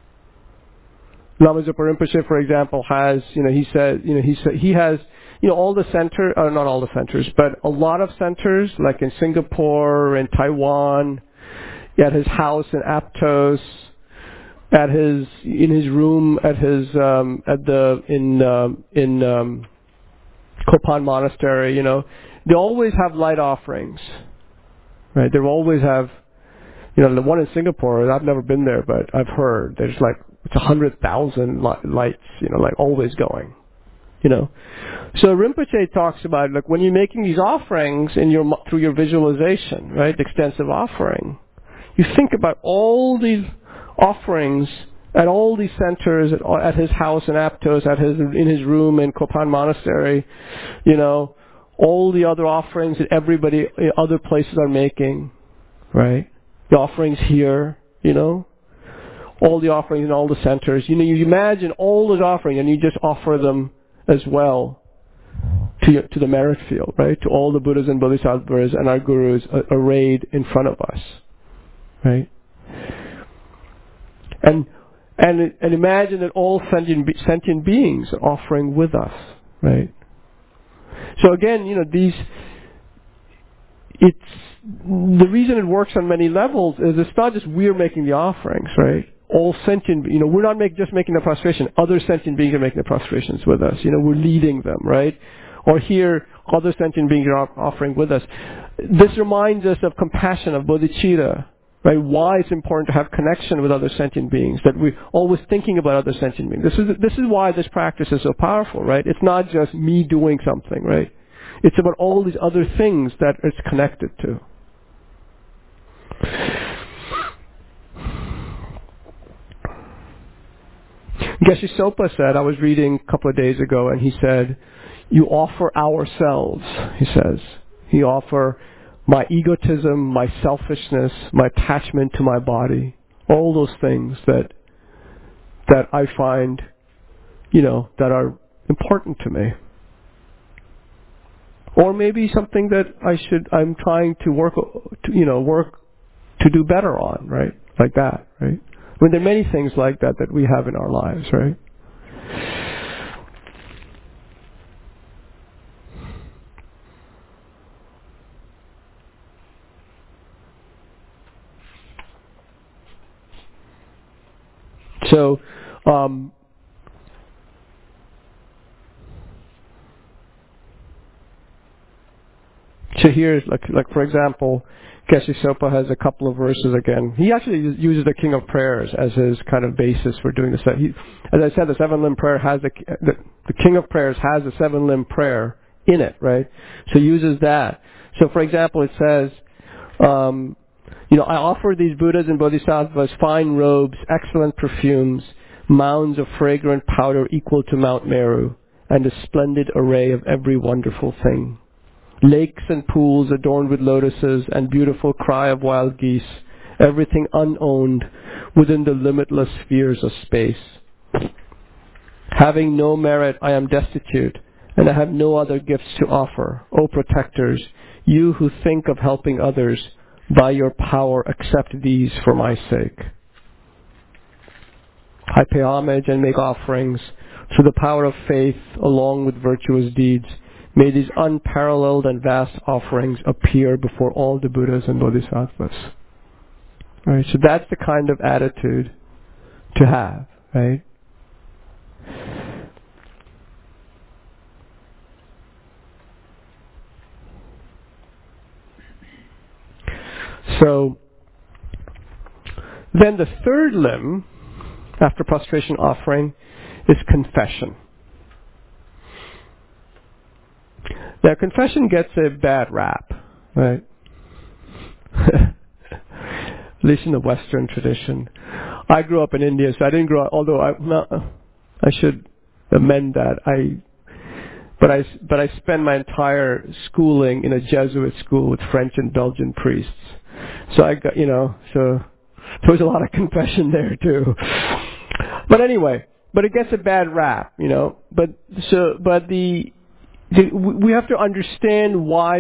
Lama Zopa Rinpoche, for example, has, you know, he said, you know, he said he has, you know, all the center, uh, not all the centers, but a lot of centers, like in Singapore, in Taiwan, at his house in Aptos, at his, in his room, at his, um, at the, in, um, in, um, Kopan Monastery, you know, they always have light offerings, right? They always have, you know, the one in Singapore, I've never been there, but I've heard there's like, it's a hundred thousand lights, you know, like always going, you know. So Rinpoche talks about, like, when you're making these offerings in your, through your visualization, right, extensive offering, you think about all these offerings at all these centers, at, at his house in Aptos, at his, in his room in Kopan Monastery, you know, all the other offerings that everybody, other places are making, right? The offerings here, you know, all the offerings in all the centers. You know, you imagine all those offerings and you just offer them as well to your, to the merit field, right? To all the Buddhas and Bodhisattvas and our Gurus uh, arrayed in front of us, right? And and and imagine that all sentient sentient beings are offering with us, right? So again, you know, these. It's the reason it works on many levels is it's not just we're making the offerings, right? All sentient, you know, we're not make, just making the prostration. Other sentient beings are making the prostrations with us. You know, we're leading them, right? Or here, other sentient beings are offering with us. This reminds us of compassion, of bodhicitta, right? Why it's important to have connection with other sentient beings, that we're always thinking about other sentient beings. This is, this is why this practice is so powerful, right? It's not just me doing something, right? It's about all these other things that it's connected to. Geshe Sopa said, I was reading a couple of days ago, and he said, you offer ourselves, he says. You offer my egotism, my selfishness, my attachment to my body, all those things that that I find, you know, that are important to me. Or maybe something that I should, I'm trying to work, to, you know, work to do better on, right? Like that, right? I mean, there are many things like that that we have in our lives, right? So, um, so here's like, like for example, Geshe Sopa has a couple of verses again. He actually uses the King of Prayers as his kind of basis for doing this. He, as I said, the seven limb prayer has the, the the King of Prayers has a seven limb prayer in it, right? So he uses that. So for example, it says, um, you know, I offer these Buddhas and Bodhisattvas fine robes, excellent perfumes, mounds of fragrant powder equal to Mount Meru, and a splendid array of every wonderful thing. Lakes and pools adorned with lotuses and beautiful cry of wild geese, everything unowned within the limitless spheres of space. Having no merit, I am destitute, and I have no other gifts to offer. O protectors, you who think of helping others, by your power accept these for my sake. I pay homage and make offerings through the power of faith along with virtuous deeds. May these unparalleled and vast offerings appear before all the Buddhas and Bodhisattvas. Right, so that's the kind of attitude to have, right? So, then the third limb, after prostration offering, is confession. Now, confession gets a bad rap, right? At least in the Western tradition. I grew up in India, so I didn't grow up, although I, no, I should amend that. I, but I, but I spent my entire schooling in a Jesuit school with French and Belgian priests. So I got, you know, so there was a lot of confession there too. But anyway, but it gets a bad rap, you know. But so, but the, the we have to understand why.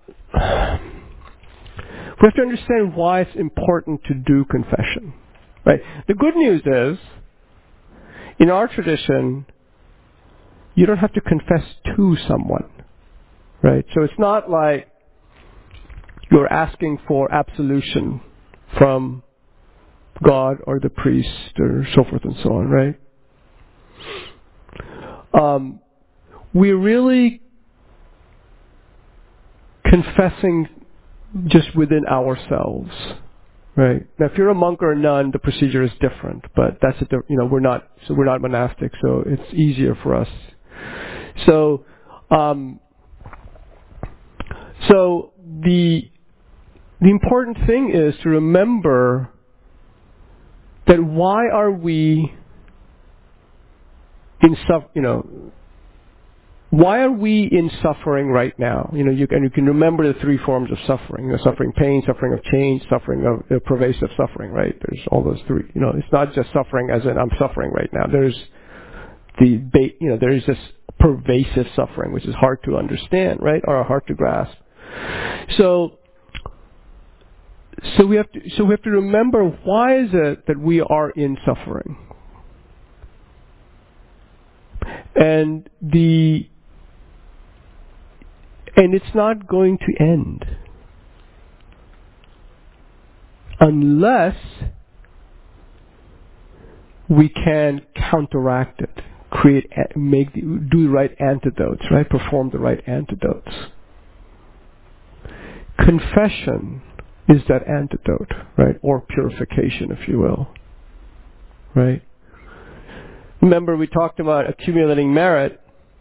We have to understand why it's important to do confession, right? The good news is, in our tradition, you don't have to confess to someone, right? So it's not like you're asking for absolution from God or the priest or so forth and so on, right? Um, we're really confessing just within ourselves, right? Now, if you're a monk or a nun, the procedure is different, but that's a, you know, we're not, so we're not monastic, so it's easier for us. So, um, so the the important thing is to remember that why are we in suff- you know, why are we in suffering right now? You know, you can, you can remember the three forms of suffering: you know, suffering pain, suffering of change, suffering of uh, pervasive suffering. Right? There's all those three. You know, it's not just suffering as in I'm suffering right now. There's the ba- you know, there's this pervasive suffering which is hard to understand, right, or hard to grasp. So, so we have to so we have to remember why is it that we are in suffering, and the And it's not going to end unless we can counteract it, create, make, the, do the right antidotes, right? Perform the right antidotes. Confession is that antidote, right? Or purification, if you will, right? Remember, we talked about accumulating merit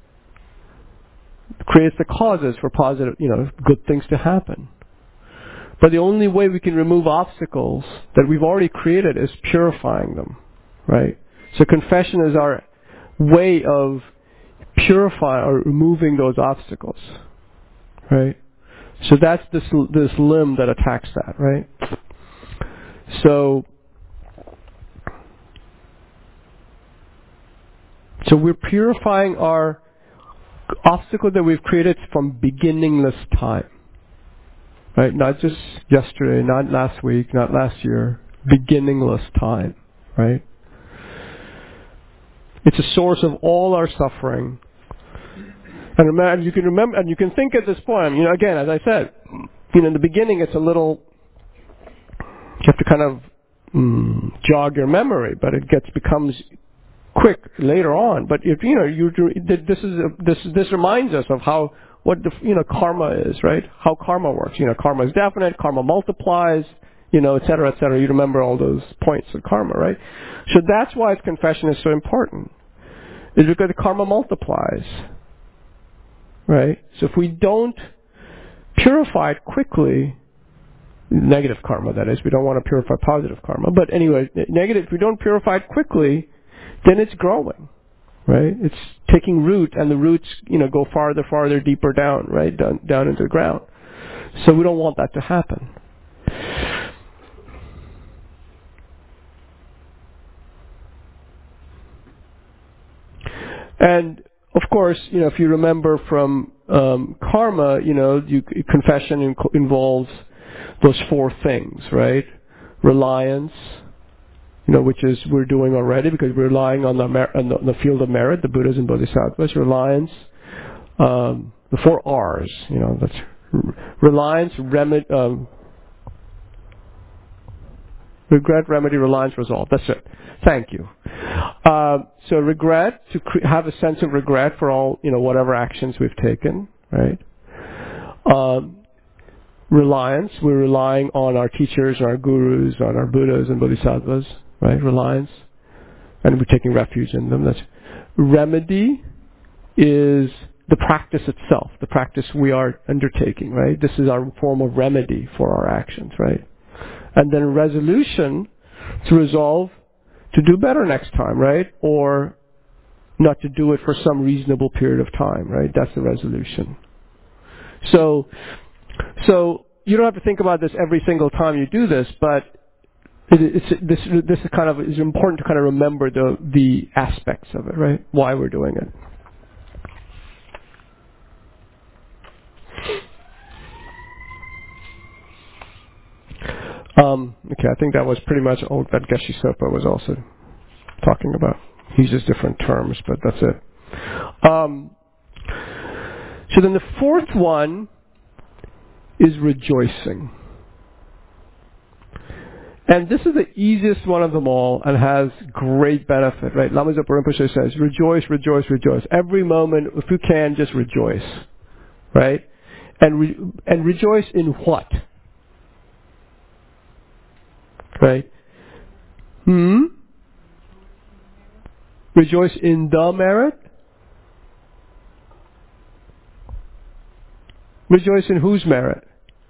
creates the causes for positive, you know, good things to happen. But the only way we can remove obstacles that we've already created is purifying them, right? So confession is our way of purifying or removing those obstacles, right? So that's this this limb that attacks that, right? So, so we're purifying our obstacle that we've created from beginningless time, right? Not just yesterday, not last week, not last year, beginningless time, right? It's a source of all our suffering. And remember, you can remember, and you can think at this point, you know, again, as I said, you know, in the beginning it's a little, you have to kind of mm, jog your memory, but it gets becomes quick later on. But if you know, you this is a, this this reminds us of how what the you know karma is, right? How karma works. You know, karma is definite. Karma multiplies. You know, et cetera, et cetera. You remember all those points of karma, right? So that's why confession is so important. Is because karma multiplies, right? So if we don't purify it quickly, negative karma that is, we don't want to purify positive karma. But anyway, negative. If we don't purify it quickly, then it's growing, right? It's taking root, and the roots, you know, go farther, farther, deeper down, right, down, down into the ground. So we don't want that to happen. And of course, you know, if you remember from um, karma, you know, you, confession in, involves those four things, right? Reliance, you know, which is we're doing already because we're relying on the, mer- on the, on the field of merit, the Buddhas and Bodhisattvas. Reliance, um, the four R's, you know, that's r- reliance, remedy, um, regret, remedy, reliance, resolve. That's it. Thank you. Uh, so regret, to cre- have a sense of regret for all, you know, whatever actions we've taken, right? Um, reliance, we're relying on our teachers, our gurus, on our Buddhas and Bodhisattvas, right? Reliance. And we're taking refuge in them. That's remedy is the practice itself, the practice we are undertaking, right? This is our form of remedy for our actions, right? And then resolution, to resolve to do better next time, right? Or not to do it for some reasonable period of time, right? That's the resolution. So, so you don't have to think about this every single time you do this, but it, it's, this, this is kind of is important to kind of remember the the aspects of it, right? Why we're doing it. Um, okay, I think that was pretty much all that Geshe Sopa was also talking about. He uses different terms, but that's it. Um, so then the fourth one is rejoicing. And this is the easiest one of them all and has great benefit, right? Lama Zopa Rinpoche says, rejoice, rejoice, rejoice. Every moment, if you can, just rejoice, right? And re- and rejoice in what? Right? Hmm? Rejoice in the merit? Rejoice in whose merit?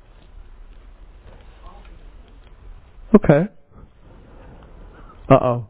Okay. Uh-oh.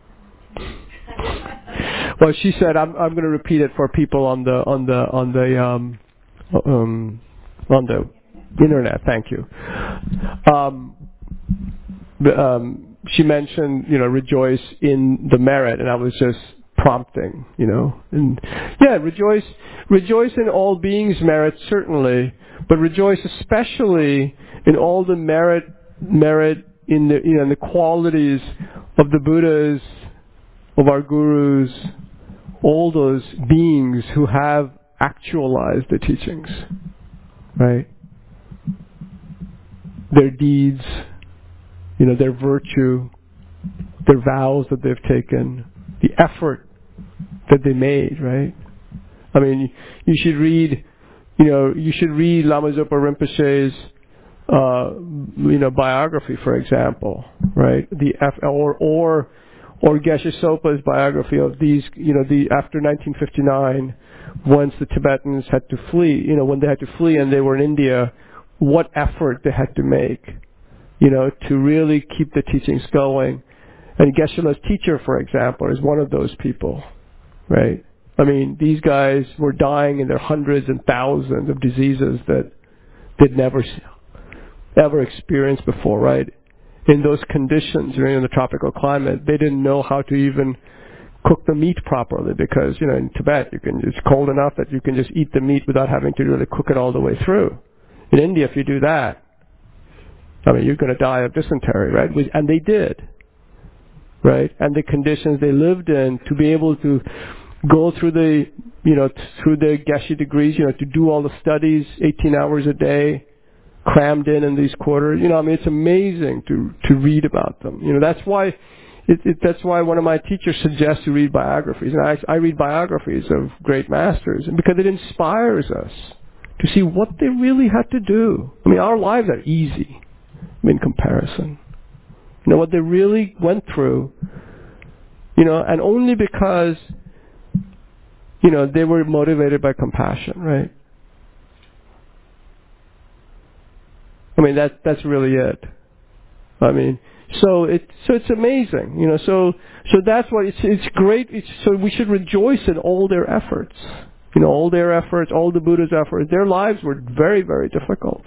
Well, she said, I'm I'm going to repeat it for people on the on the on the um um on the internet. Thank you. Um, um, she mentioned, you know, rejoice in the merit, and I was just prompting, you know, and yeah, rejoice, rejoice in all beings' merit certainly, but rejoice especially in all the merit, merit in the, you know, in the qualities of the Buddhas, of our gurus, all those beings who have actualized the teachings, right? Their deeds, you know, their virtue, their vows that they've taken, the effort that they made, right? I mean, you should read, you know, you should read Lama Zopa Rinpoche's, uh, you know, biography, for example, right? The F, or or or Geshe Sopa's biography of these, you know, the after nineteen fifty-nine, once the Tibetans had to flee, you know, when they had to flee and they were in India, what effort they had to make, you know, to really keep the teachings going. And Geshe-la's teacher, for example, is one of those people, right? I mean, these guys were dying in their hundreds and thousands of diseases that they'd never ever experienced before, right? In those conditions, you know, in the tropical climate, they didn't know how to even cook the meat properly because, you know, in Tibet, you can, it's cold enough that you can just eat the meat without having to really cook it all the way through. In India, if you do that, I mean, you're going to die of dysentery, right? And they did, right? And the conditions they lived in to be able to go through the, you know, through the Geshe degrees, you know, to do all the studies, eighteen hours a day, crammed in in these quarters. You know, I mean, it's amazing to to read about them. You know, that's why. It, it, that's why one of my teachers suggests you read biographies. And I, I read biographies of great masters, and because it inspires us to see what they really had to do. I mean, our lives are easy in comparison. You know, what they really went through, you know, and only because, you know, they were motivated by compassion, right? I mean, that that's really it. I mean, so it so it's amazing, you know. So so that's why it's it's great. It's, so we should rejoice in all their efforts, you know, all their efforts, all the Buddha's efforts. Their lives were very very difficult.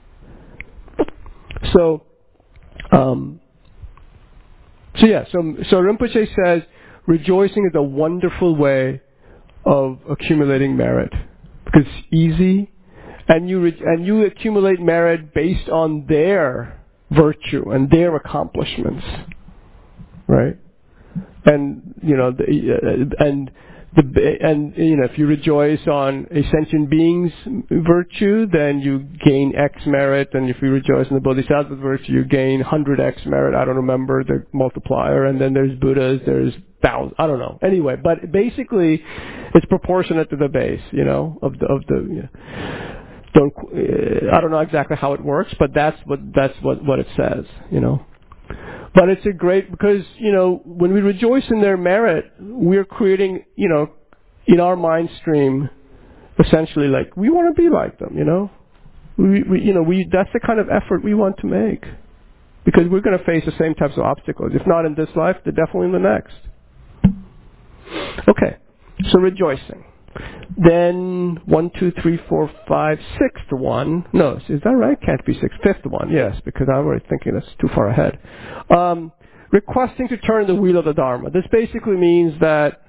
So, um, so yeah. So so Rinpoche says rejoicing is a wonderful way of accumulating merit because it's easy, and you re- and you accumulate merit based on their virtue and their accomplishments, right? And you know, the, uh, and the and you know, if you rejoice on a sentient being's virtue, then you gain X merit, and if you rejoice in the Bodhisattva's virtue, you gain one hundred X merit. I don't remember the multiplier. And then there's Buddhas, there's thousands. I don't know. Anyway, but basically, it's proportionate to the base, you know, of the of the. You know, Don't uh, I don't know exactly how it works, but that's what that's what, what it says, you know. But it's a great because you know when we rejoice in their merit, we're creating you know in our mind stream essentially like we want to be like them, you know. We, we you know we that's the kind of effort we want to make because we're going to face the same types of obstacles. If not in this life, then definitely in the next. Okay, so rejoicing. Then one, two, three, four, five, sixth one. No, is that right? Can't be sixth. Fifth one, yes, because I'm already thinking that's too far ahead. Um, requesting to turn the wheel of the Dharma. This basically means that,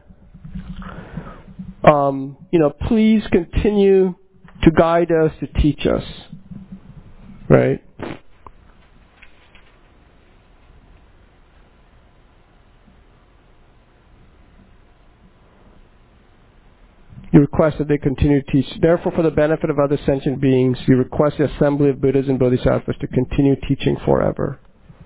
um, you know, please continue to guide us, to teach us, right? You request that they continue to teach. Therefore, for the benefit of other sentient beings, you request the assembly of Buddhas and Bodhisattvas to continue teaching forever.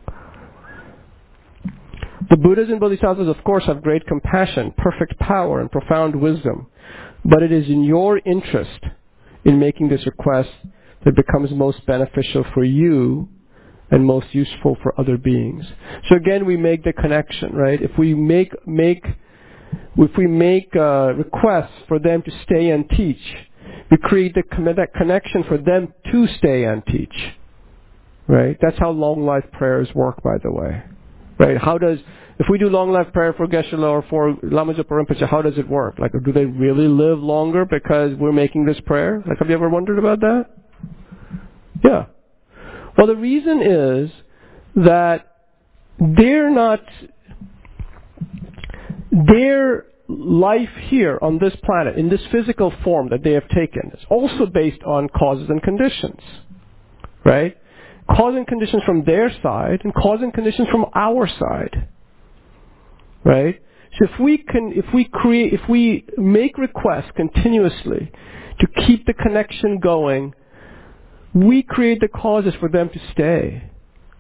The Buddhas and Bodhisattvas, of course, have great compassion, perfect power, and profound wisdom. But it is in your interest in making this request that becomes most beneficial for you and most useful for other beings. So again, we make the connection, right? If we make make If we make uh, requests for them to stay and teach, we create the that connection for them to stay and teach. Right? That's how long life prayers work, by the way. Right? How does if we do long life prayer for Geshe-la or for Lama Zopa Rinpoche, how does it work? Like, do they really live longer because we're making this prayer? Like, have you ever wondered about that? Yeah. Well, the reason is that they're not. Their life here on this planet, in this physical form that they have taken, is also based on causes and conditions, right? Cause and conditions from their side and cause and conditions from our side, right? So if we can, if we create, if we make requests continuously to keep the connection going, we create the causes for them to stay,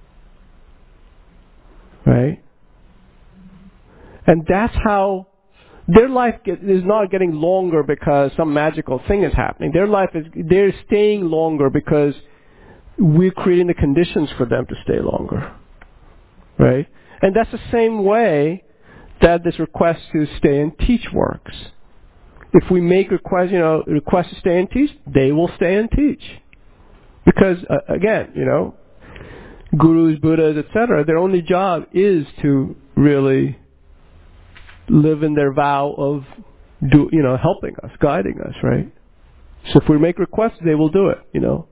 right? And that's how their life get, is not getting longer because some magical thing is happening. Their life is, they're staying longer because we're creating the conditions for them to stay longer. Right? And that's the same way that this request to stay and teach works. If we make requests, you know, requests to stay and teach, they will stay and teach. Because, uh, again, you know, gurus, Buddhas, et cetera, their only job is to really live in their vow of, do you know, helping us, guiding us, right? So if we make requests, they will do it, you know.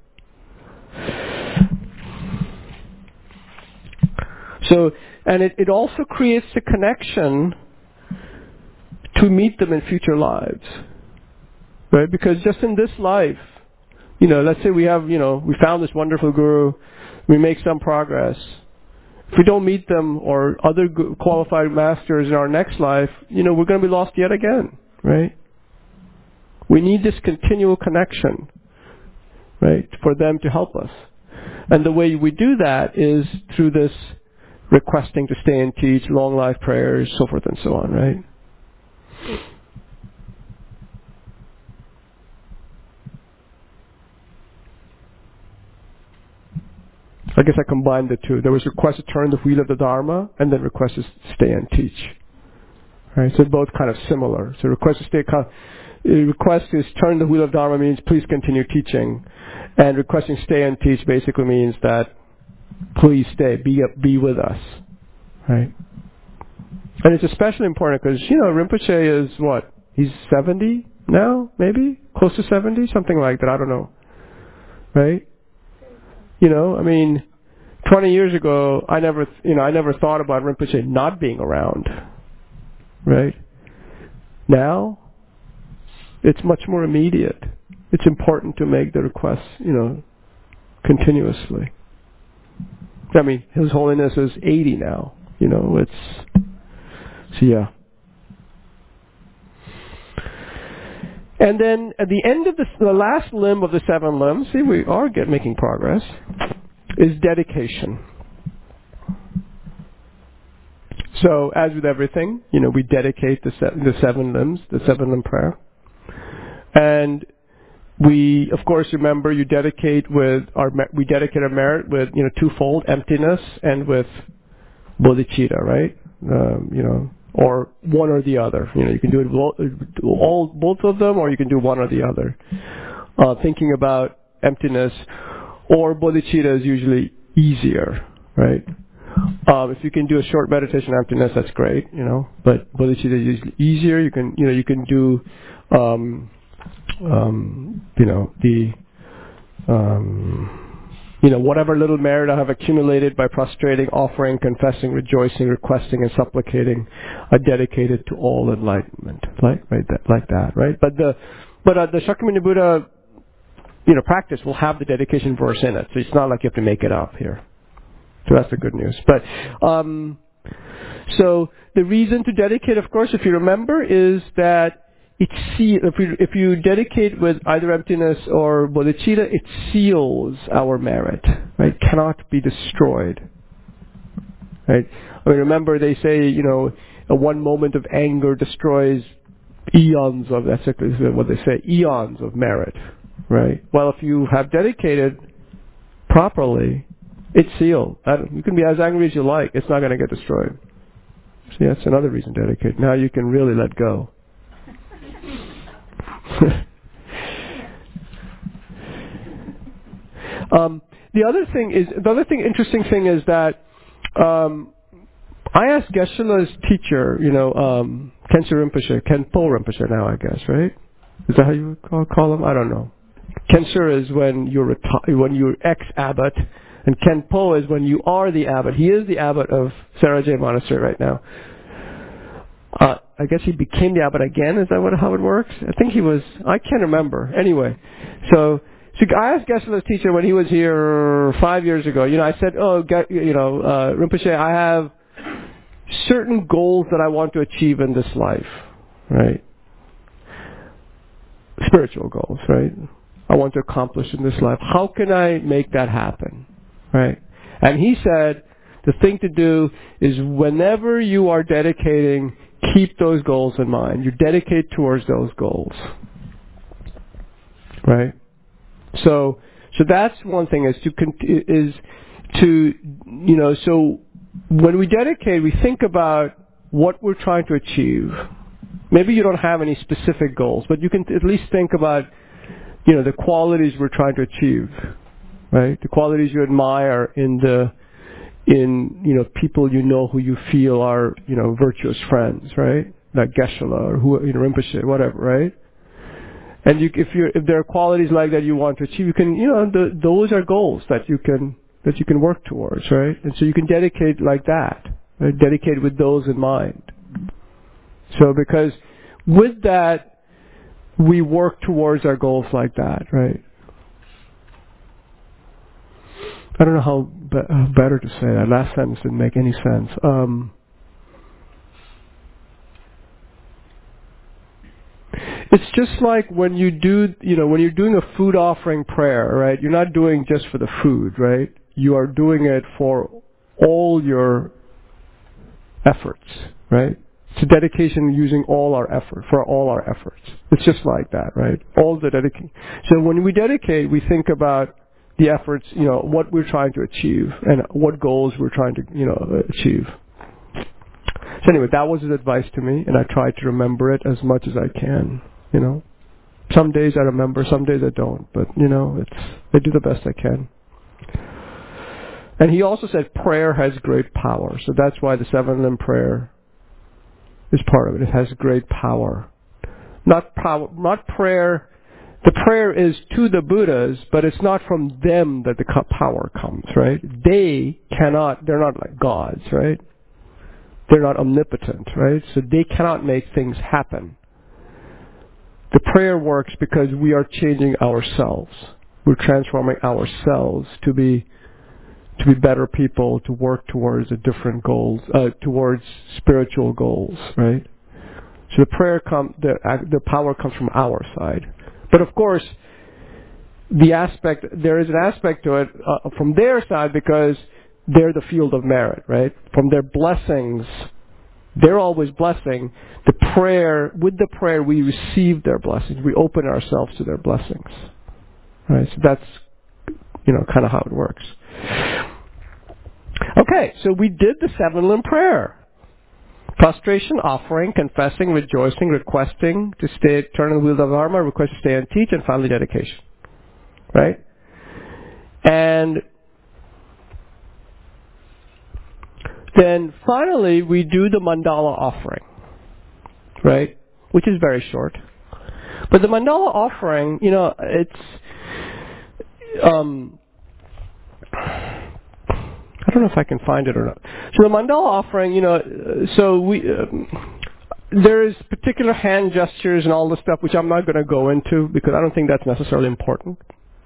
So, and it, it also creates a connection to meet them in future lives, right? Because just in this life, you know, let's say we have, you know, we found this wonderful guru, we make some progress. If we don't meet them or other qualified masters in our next life, you know, we're going to be lost yet again, right? We need this continual connection, right, for them to help us. And the way we do that is through this requesting to stay and teach, long life prayers, so forth and so on, right? I guess I combined the two. There was request to turn the wheel of the Dharma, and then request to stay and teach. Right? So both kind of similar. So request to stay, request is turn the wheel of Dharma means please continue teaching, and requesting stay and teach basically means that please stay, be be with us, right? And it's especially important because you know Rinpoche is what? He's seventy now, maybe close to seventy, something like that. I don't know, right? You know, I mean, twenty years ago, I never, you know, I never thought about Rinpoche not being around, right? Now, it's much more immediate. It's important to make the requests, you know, continuously. I mean, His Holiness is eighty now. You know, it's so yeah. And then at the end of the, the last limb of the seven limbs, see, we are get, making progress, is dedication. So, as with everything, you know, we dedicate the, se- the seven limbs, the seven limb prayer. And we, of course, remember you dedicate with our, we dedicate our merit with, you know, twofold, emptiness and with bodhicitta, right? Um, you know, or one or the other. You know, you can do it all, both of them, or you can do one or the other. Uh, thinking about emptiness or bodhicitta is usually easier, right? Um, if you can do a short meditation on emptiness, that's great, you know. But bodhicitta is usually easier. You can, you know, you can do, um, um, you know, the. Um, You know, whatever little merit I have accumulated by prostrating, offering, confessing, rejoicing, requesting, and supplicating, I dedicate it to all enlightenment, like right that, like that, right? But the, but uh, the Shakyamuni Buddha, you know, practice will have the dedication verse in it, so it's not like you have to make it up here. So that's the good news. But um, so the reason to dedicate, of course, if you remember, is that it see, if you if you dedicate with either emptiness or bodhicitta, it seals our merit, right? Cannot be destroyed, right? I mean, remember they say, you know, a one moment of anger destroys eons of, that's what they say, eons of merit, right? Well, if you have dedicated properly, it's sealed. You can be as angry as you like; it's not going to get destroyed. See, that's another reason to dedicate. Now you can really let go. um, the other thing is the other thing, interesting thing is that um, I asked Geshe-la's teacher, you know, um, Khenche Rinpoche, Khenpo Rinpoche now, I guess, right? Is that how you would call, call him? I don't know. Khenche is when you're reti- when you're ex-abbot, and Khenpo is when you are the abbot. He is the abbot of Sarajay Monastery right now. Uh, I guess he became the abbot again. Is that what how it works? I think he was. I can't remember. Anyway, so so I asked Geshe-la's teacher when he was here five years ago. You know, I said, "Oh, you know, uh, Rinpoche, I have certain goals that I want to achieve in this life, right? Spiritual goals, right? I want to accomplish in this life. How can I make that happen, right?" And he said, the thing to do is whenever you are dedicating, keep those goals in mind. You dedicate towards those goals, right? So, so that's one thing is to is to you know. So when we dedicate, we think about what we're trying to achieve. Maybe you don't have any specific goals, but you can at least think about you know the qualities we're trying to achieve, right? The qualities you admire in the in, you know, people you know who you feel are, you know, virtuous friends, right? Like Geshe-la or who, you know, Rinpoche, whatever, right? And you, if you if there are qualities like that you want to achieve, you can, you know, the, those are goals that you can that you can work towards, right? And so you can dedicate like that, right? Dedicate with those in mind. So because with that, we work towards our goals like that, right? I don't know how be- uh, better to say that. Last sentence didn't make any sense. Um, it's it's just like when you do, you know, when you're doing a food offering prayer, right? You're not doing just for the food, right? You are doing it for all your efforts, right? It's a dedication using all our effort, for all our efforts. It's just like that, right? All the dedication. So when we dedicate, we think about the efforts, you know, what we're trying to achieve and what goals we're trying to, you know, achieve. So anyway, that was his advice to me, and I try to remember it as much as I can, you know. Some days I remember, some days I don't, but, you know, it's I do the best I can. And he also said prayer has great power, so that's why the seven-limb prayer is part of it. It has great power. Not power, not prayer. The prayer is to the Buddhas, but it's not from them that the power comes, right? They cannot, they're not like gods, right? They're not omnipotent, right? So they cannot make things happen. The prayer works because we are changing ourselves. We're transforming ourselves to be to be better people, to work towards a different goals, uh, towards spiritual goals, right? So the prayer come, the the power comes from our side. But of course, the aspect there is an aspect to it uh, from their side because they're the field of merit, right? From their blessings, they're always blessing. The prayer, with the prayer, we receive their blessings. We open ourselves to their blessings, right? So that's, you know, kind of how it works. Okay, so we did the seven-limb prayer. Prostration, offering, confessing, rejoicing, requesting to stay, turn on the wheel of Dharma, request to stay and teach, and finally dedication. Right? And then finally we do the mandala offering. Right? Which is very short. But the mandala offering, you know, it's um I don't know if I can find it or not. So the mandala offering, you know, so we uh, there is particular hand gestures and all this stuff which I'm not going to go into because I don't think that's necessarily important.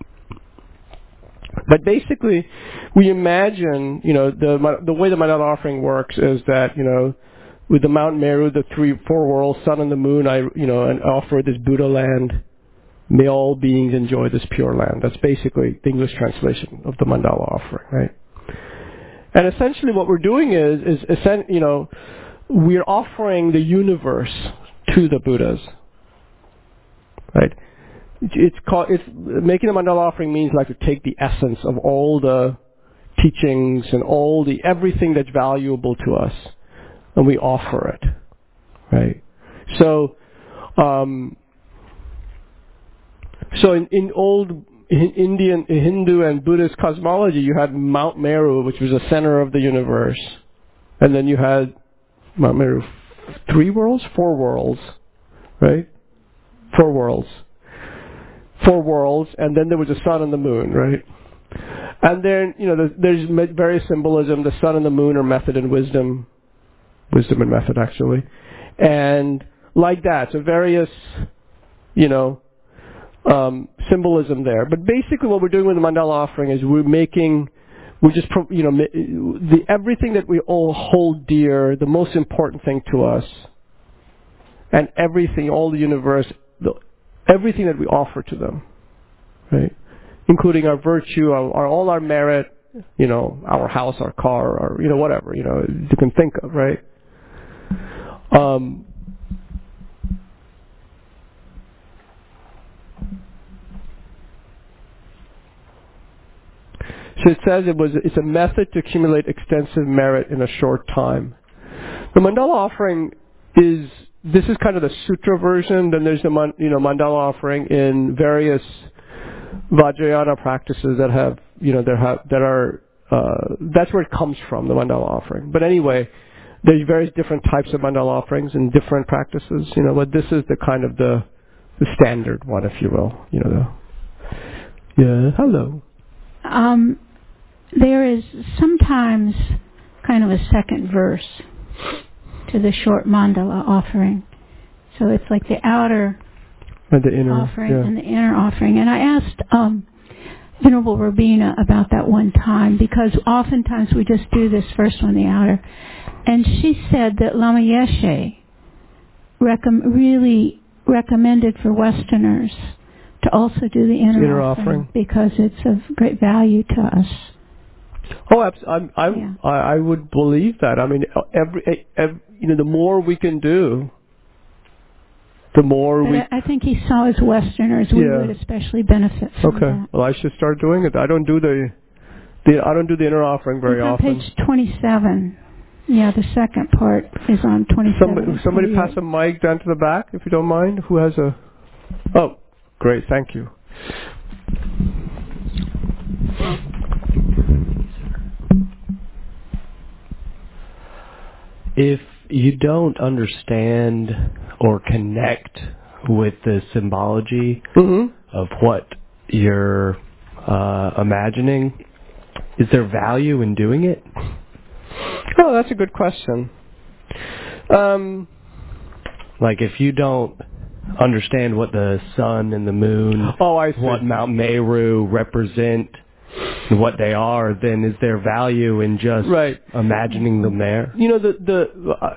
But basically, we imagine, you know, the the way the mandala offering works is that, you know, with the Mount Meru, the three, four worlds, sun and the moon, I, you know, and offer this Buddha land. May all beings enjoy this pure land. That's basically the English translation of the mandala offering, right? And essentially what we're doing is, is, you know, we're offering the universe to the Buddhas, right? It's called, it's, making a mandala offering means like to take the essence of all the teachings and all the, everything that's valuable to us, and we offer it, right? So, um, so in, in old Indian, Hindu and Buddhist cosmology, you had Mount Meru, which was the center of the universe. And then you had Mount Meru, three worlds? Four worlds, right? Four worlds. Four worlds, and then there was the sun and the moon, right? And then, you know, there's various symbolism. The sun and the moon are method and wisdom. Wisdom and method, actually. And like that, so various, you know, Um, symbolism there. But basically what we're doing with the mandala offering is we're making, we're just, you know, the, everything that we all hold dear, the most important thing to us, and everything, all the universe, the, everything that we offer to them, right? Including our virtue, our, our, all our merit, you know, our house, our car, or, you know, whatever, you know, you can think of, right? Um, So it says it was it's a method to accumulate extensive merit in a short time. The mandala offering is this is kind of the sutra version. Then there's the you know mandala offering in various Vajrayana practices that have you know that have that are uh, that's where it comes from, the mandala offering. But anyway, there's various different types of mandala offerings and different practices. You know, but this is the kind of the the standard one, if you will. You know, the yeah. Hello. Um. There is sometimes kind of a second verse to the short mandala offering. So it's like the outer and the inner, offering yeah. and the inner offering. And I asked um, Venerable Robina about that one time because oftentimes we just do this first one, the outer. And she said that Lama Yeshe recomm- really recommended for Westerners to also do the inner, Inner offering, offering. because it's of great value to us. Oh, abs- I'm, I'm, Yeah. I, I would believe that. I mean, every, every, you know, the more we can do, the more But we. I, I think he saw as Westerners we Yeah. would especially benefit from Okay. that. Well, I should start doing it. I don't do the, the I don't do the inner offering very it's on often. page twenty-seven. Yeah, the second part is on twenty-seven. Somebody, and somebody pass twenty-eight. a mic down to the back, if you don't mind. Who has a? Oh, great. Thank you. If you don't understand or connect with the symbology Mm-hmm. of what you're uh, imagining, is there value in doing it? Oh, that's a good question. Um, Like if you don't understand what the sun and the moon, oh, I see. what Mount Meru represent, what they are, then is there value in just Right. imagining them there? You know, the the uh,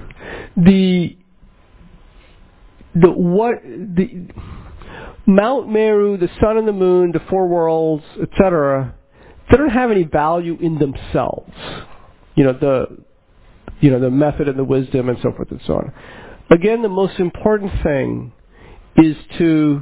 the the what the Mount Meru, the sun and the moon, the four worlds, et cetera. They don't have any value in themselves. You know, the you know the method and the wisdom and so forth and so on. Again, the most important thing is to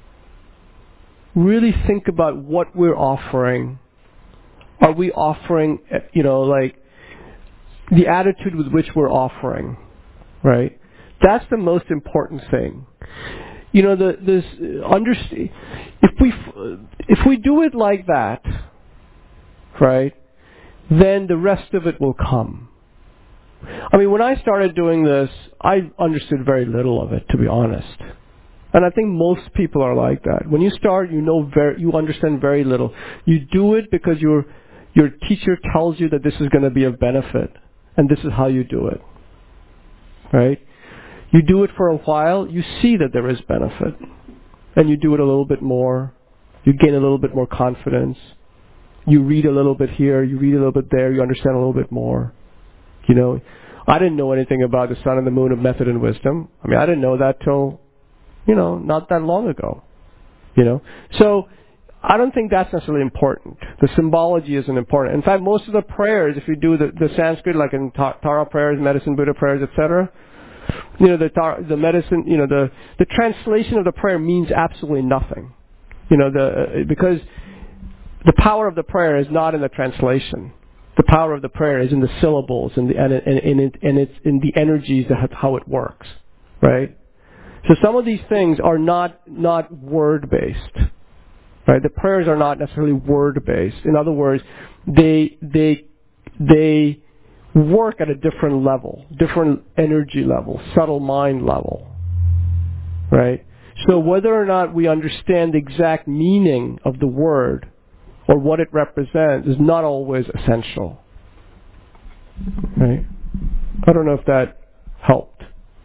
really think about what we're offering. Are we offering, you know, like the attitude with which we're offering, right? That's the most important thing. You know, the this understand if we if we do it like that, right? Then the rest of it will come. I mean, when I started doing this, I understood very little of it, to be honest. And I think most people are like that. When you start, you know very, you understand very little. You do it because your your teacher tells you that this is going to be of benefit, and this is how you do it. Right? You do it for a while, you see that there is benefit, and you do it a little bit more. You gain a little bit more confidence. You read a little bit here, you read a little bit there, you understand a little bit more. You know, I didn't know anything about the sun and the moon of method and wisdom. I mean, I didn't know that till, you know, not that long ago. You know, so I don't think that's necessarily important. The symbology isn't important. In fact, most of the prayers, if you do the, the Sanskrit, like in ta- Tara prayers, medicine Buddha prayers, et cetera, you know, the tar- the medicine, you know, the the translation of the prayer means absolutely nothing. You know, the uh, because the power of the prayer is not in the translation. The power of the prayer is in the syllables and the and and, and, it, and it's in the energies that how it works, right? So some of these things are not not word based, right? The prayers are not necessarily word based. In other words, they they they work at a different level, different energy level, subtle mind level, right? So whether or not we understand the exact meaning of the word or what it represents is not always essential, right? I don't know if that helped.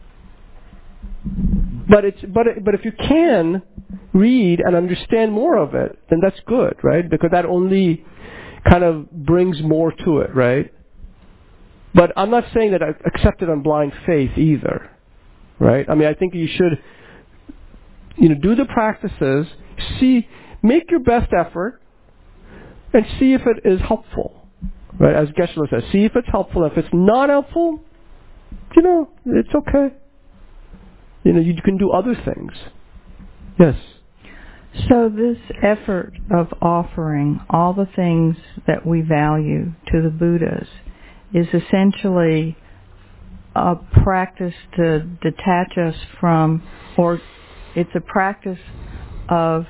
But it's but it, but if you can read and understand more of it, then that's good, right? Because that only kind of brings more to it, right? But I'm not saying that I accept it on blind faith either, right? I mean, I think you should, you know, do the practices, see, make your best effort, and see if it is helpful, right? As Geshe-la says, see if it's helpful. If it's not helpful, you know, it's okay. You know, you can do other things. Yes. So this effort of offering all the things that we value to the Buddhas is essentially a practice to detach us from, or it's a practice of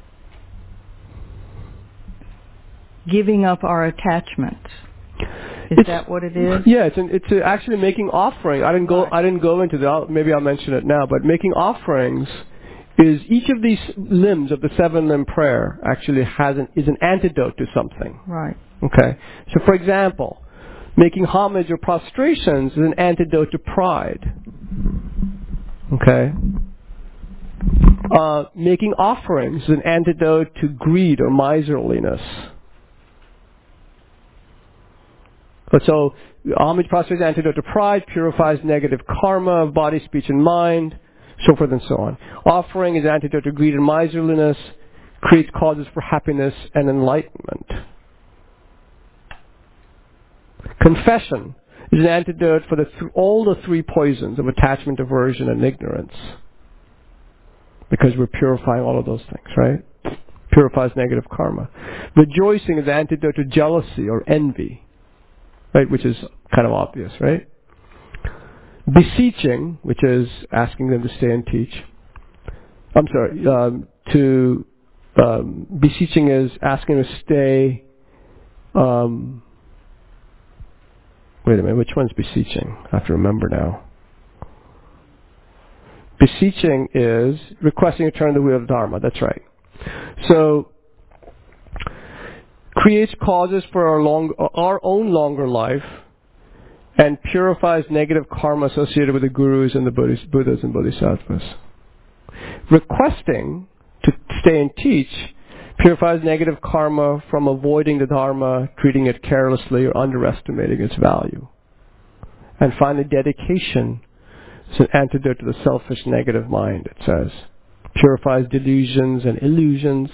giving up our attachments. Is It's, that what it is? Yeah, it's an, it's a, actually making offering. I didn't go. Right. I didn't go into that. I'll, maybe I'll mention it now. But making offerings is each of these limbs of the seven limb prayer actually has an is an antidote to something. Right. Okay. So, for example, making homage or prostrations is an antidote to pride. Okay. Uh, making offerings is an antidote to greed or miserliness. So, homage, prostration, antidote to pride, purifies negative karma of body, speech, and mind. so forth and so on. Offering is antidote to greed and miserliness, creates causes for happiness and enlightenment. Confession is an antidote for the th- all the three poisons of attachment, aversion, and ignorance. Because we're purifying all of those things, right? Purifies negative karma. Rejoicing is an antidote to jealousy or envy, right? Which is kind of obvious, right? Beseeching, which is asking them to stay and teach. I'm sorry, um, to um, beseeching is asking them to stay. Um, wait a minute, which one's beseeching? I have to remember now. Beseeching is requesting to turn the wheel of Dharma. That's right. So, creates causes for our long, our own longer life, and purifies negative karma associated with the gurus and the Buddhas, Buddhas and Bodhisattvas. Requesting to stay and teach purifies negative karma from avoiding the Dharma, treating it carelessly, or underestimating its value. And finally, dedication is an antidote to the selfish negative mind, it says. Purifies delusions and illusions,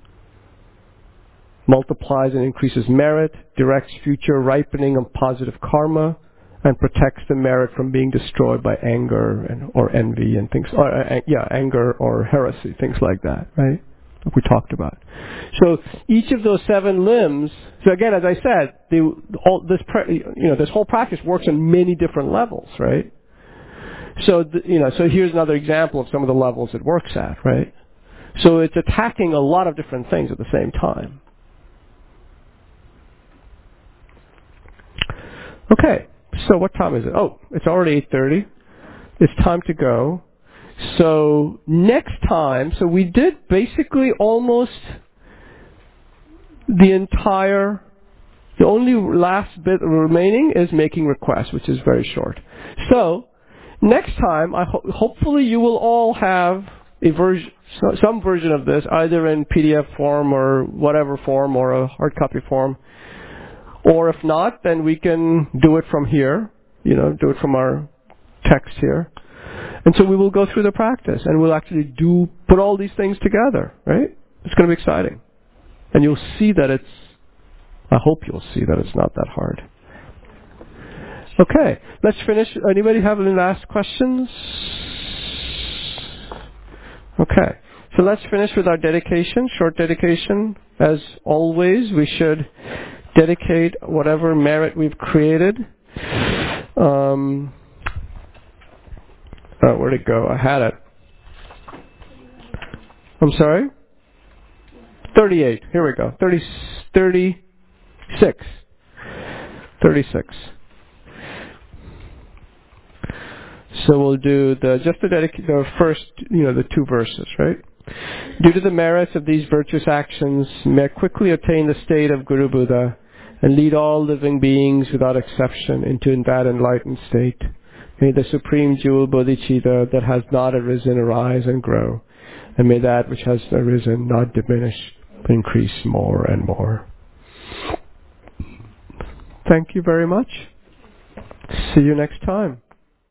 multiplies and increases merit, directs future ripening of positive karma, and protects the merit from being destroyed by anger and or envy and things, or, uh, yeah, anger or heresy, things like that, right? We talked about. So each of those seven limbs. So again, as I said, the, all this you know this whole practice works on many different levels, right? So the, you know, so here's another example of some of the levels it works at, right? So it's attacking a lot of different things at the same time. Okay. So what time is it? Oh, it's already eight thirty. It's time to go. So next time, so we did basically almost the entire, the only last bit remaining is making requests, which is very short. So next time, I ho- hopefully you will all have a version, so, some version of this, either in P D F form or whatever form or a hard copy form. Or if not, then we can do it from here, you know, do it from our text here. And so we will go through the practice, and we'll actually do, put all these things together, right? It's going to be exciting. And you'll see that it's, I hope you'll see that it's not that hard. Okay, let's finish. Anybody have any last questions? Okay, so let's finish with our dedication, short dedication. As always, we should dedicate whatever merit we've created. Um, oh, where'd it go? I had it. I'm sorry? thirty-eight. Here we go. thirty, thirty-six. thirty-six. So we'll do the just the, dedic- the first, you know, the two verses, right? Due to the merits of these virtuous actions, may I quickly attain the state of Guru Buddha and lead all living beings without exception into that enlightened state. May the supreme jewel bodhicitta that has not arisen arise and grow, and may that which has arisen not diminish but increase more and more. Thank you very much. See you next time.